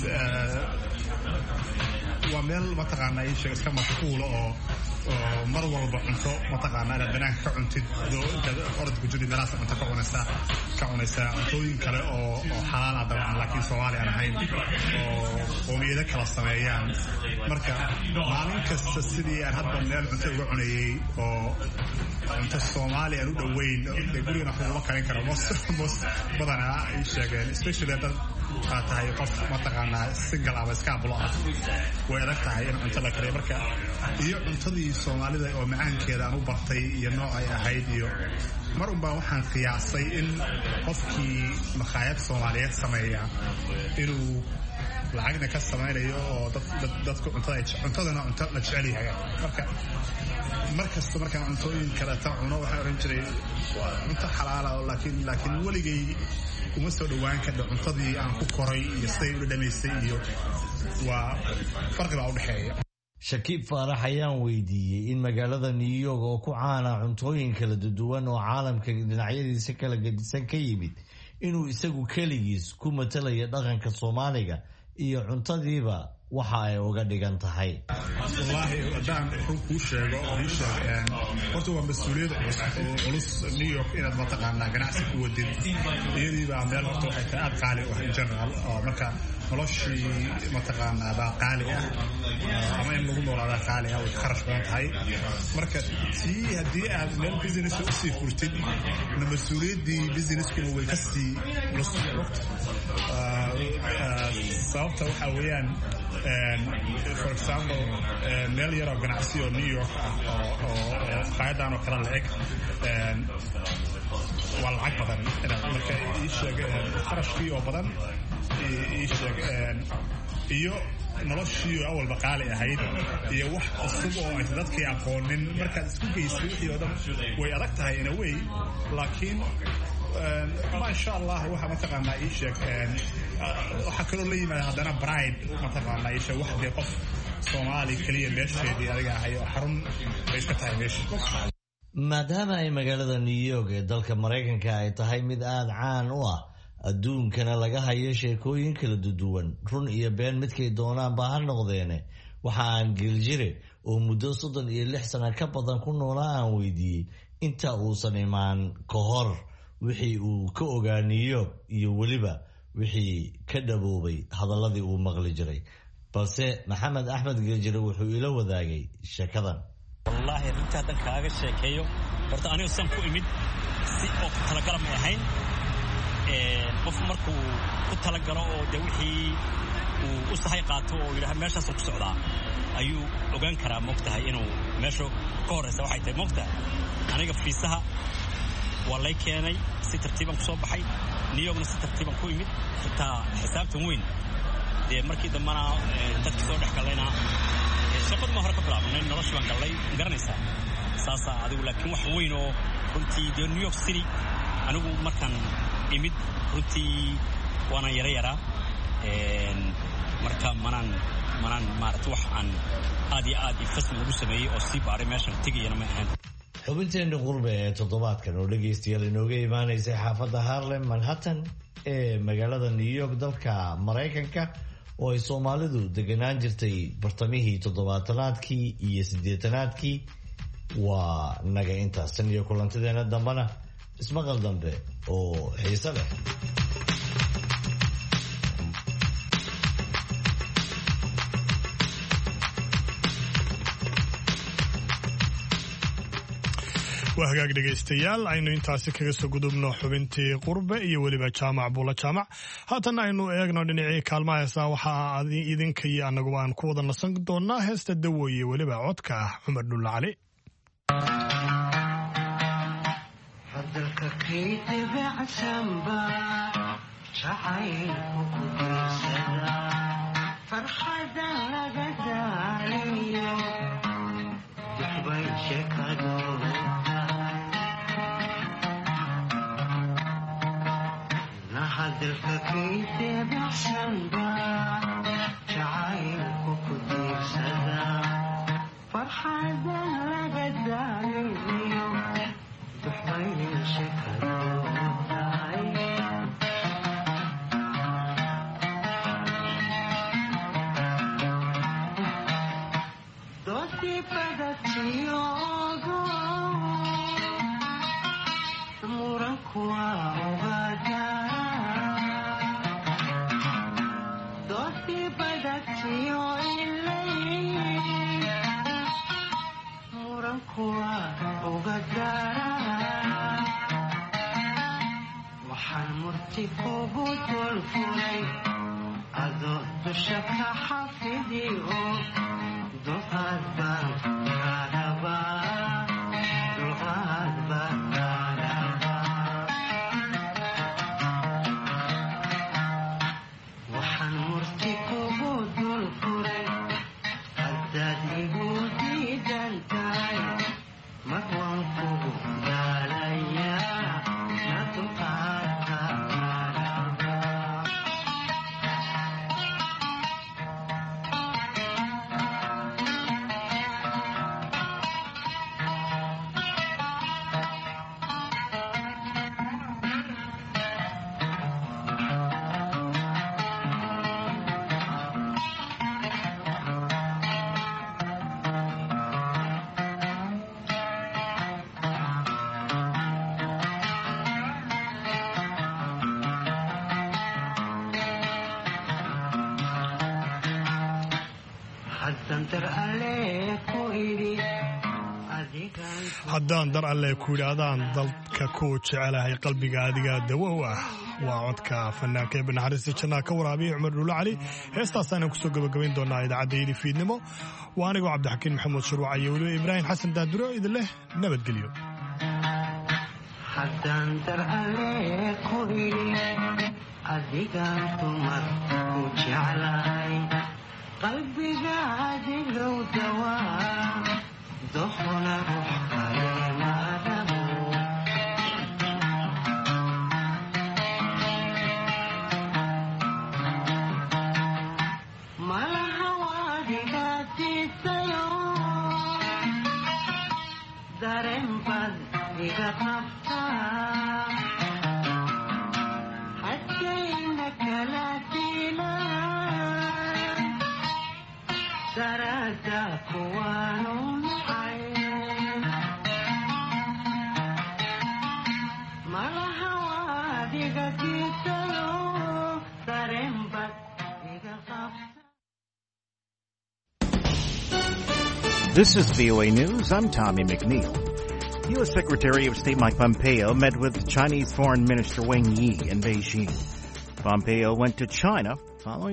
waa meel mataqaanaa isha iska mashquul oo mar walba cunto mataqaanaa inaad banaanka ka cuntid intaad orodku jirid meelahaas cunto ka cunaysaa cuntooyin kale oo xalaal ah dabcan laakiin Soomaali aan ahayn oo qoomiyado kala sameeyaan. marka maalin kasta sidii aan hadda meel cunto uga cunayay oo cunto Soomaali aan u dhoweyn gurigana wax lama karin karo mos badanaa ay sheegeen especially dad tahay qof mataqaanaa single ama iskaablo ah way adag tahay in cunto la kariyo. marka iyo cuntadii Soomaalida oo macaankeeda aan u bartay iyo nooc ay ahayd iyo mar unbaa waxaan qiyaasay in qofkii maqaayad Soomaaliyeed sameeya inuu lacagna ka samaynayo oo dadku cuntadana cunto la jecel yahay. markasta markaan cuntooyin kale ta cuno waxaan oran jiray waa cunto xalaala laakiin weligay kuma soo dhawaan kara cuntadii aan ku koray iyo siday u dhamaysay iyo waa farqi baa u dhaxeeya. Shakiib Faarax ayaan weydiiyey in magaalada New York oo ku caana cuntooyin kala duwan oo caalamka dhinacyadiisa kala gedisan ka yimid inuu isagu keligiis ku matalayo dhaqanka Soomaaliga iyo cuntadiiba waxa ay uga dhigan tahay. wallahi hadaan kuu sheego horta waa mas'uuliyad culus New York inaad mataqaanaa ganacsi ku wadid iyadiiba meel horta waxay tahay aad qaali u ah in general oo marka noloshii mataqaanaa baa qaali ah ama in lagu noolaadaa qaali ah way kharash badan tahay. marka tii haddii aad meel business u sii furtid mas'uuliyaddii businesskuna way kasii culus. sababta waxaa weeyaan for example meel yaroo ganacsi oo New York ah oo qaayadaan oo kala lacag waa lacag badan marka ii sheeg qarashkii oo badan ii sheeg iyo noloshii awalba qaali ahayd iyo wax cusub oo ay dadkii aqoonin markaad isku geysay wixii oo dhan way adag tahay in a way laakiin ما شاء الله waxa mataqaanaa ii sheeg waxa kaloo la yimaada haddana bride mataqaanaa ii sheeg wax qof Soomaali kaliya meesheedii adiga ahay oo xarun bay iska tahay meesha maadaama ay magaalada New York ee dalka Mareykanka ay tahay mid aad caan u ah adduunkana laga hayo sheekooyin kala duwan run iyo been midkay doonaan baa ha noqdeen waxa aan geljire oo muddo 36 sano ka badan ku noolaa aan weydiiyey inta uusan imaan ka hor wixii uu ka ogaa New York iyo waliba wixii ka dhaboobay hadaladii uu maqli jiray balse Maxamed Axmed Geljire wuxuu ila wadaagay sheekadan wallahi inta dan kaaga sheekeeyo horta anigu san ku imid si oo kala garan ma ahayn qof markuu ku tala galo oo de wixii uu u sahay qaato oo yiraahdo meeshaas ku socdaa ayuu ogaan karaa moogtahay inuu meesho ka horeysa waxay tahay moogtahay aniga fiisaha waa lay keenay si tartiiban ku soo baxay New Yorkna si tartiiban ku imid xitaa xisaabtan weyn ee markii dambana dadka soo dhex galayna shaqada ma hore ka bilaabnay nolosha baan galay garanaysaa saasa adigu laakiin wax weyn oo runtii New York City anigu markaan imid runtii waana yara marka manaan maaragtay wax aan aad iyo aad fasl ugu sameeyay oo si baaray meeshan tigayna ma ahan xubinteena qurbe ee toddobaadkan oo dhageystayaal inooga imaanaysay xaafadda Harlem Manhattan ee magaalada New York dalka Mareykanka oo ay Soomaalidu deganaan jirtay bartamihii 70-aadkii iyo 80-aadkii waa naga intaas tan iyo kulantadeena dambana ismaqal dambe oo xiiso leh waa hagaag dhegaystayaal aynu intaasi kaga soo gudubno xubintii qurbe iyo weliba jaamac buula jaamac haatan aynu eegno dhinacii kaalmaha heesaa waxaa idinka iyo annaguba aan ku wada nasan doonaa heesta dawoye weliba codka ah Cumar Dhulle Cali hadalka kayda baxsanba jacaylku ku diirsada farxada laga daaliyo duxbaynin shakadoodahay doodii badatiyogo muranku waa ogaada waxaan murti kugu dulfulay adoo dusha ka xafidiyo dulqaad baan kaadhabaa dulqaad baan kaadhabaa waxaan murti kugu dulfulay haddaad igu diidan tahay marwaan kugu gaalayaa na dulqaadka kaadhabaa haddaan dar alle ku yidhaahdaan dalka ku jecelahay qalbiga adigaa dawow ah waa codka fanaanka ee banaxariista jannaa ka waraabiya cumar dhuulo cali heestaasaanaan kusoo gabagabayn doonaa idaacaddaydii fiidnimo waa anigoo cabdixakiin maxamuud shuruuca iyo weliba ibraahim xasan daaduro idin leh nabadgelyo haddaan dar alle ku idhi adigaan dumar ku jeclahay qalbigaadi low dawaa doqona rux kale maadabo malaha waadigaadiisayo dareen bad iga qabtaa haddayna kala diilaan darada kuwaanu nacay malaha waadiga diisayo dareen bad iga qabtaa. This is VOA News. I'm Tommy McNeil. U.S. Secretary of State Mike Pompeo met with Chinese Foreign Minister Wang Yi in Beijing. Pompeo went to China following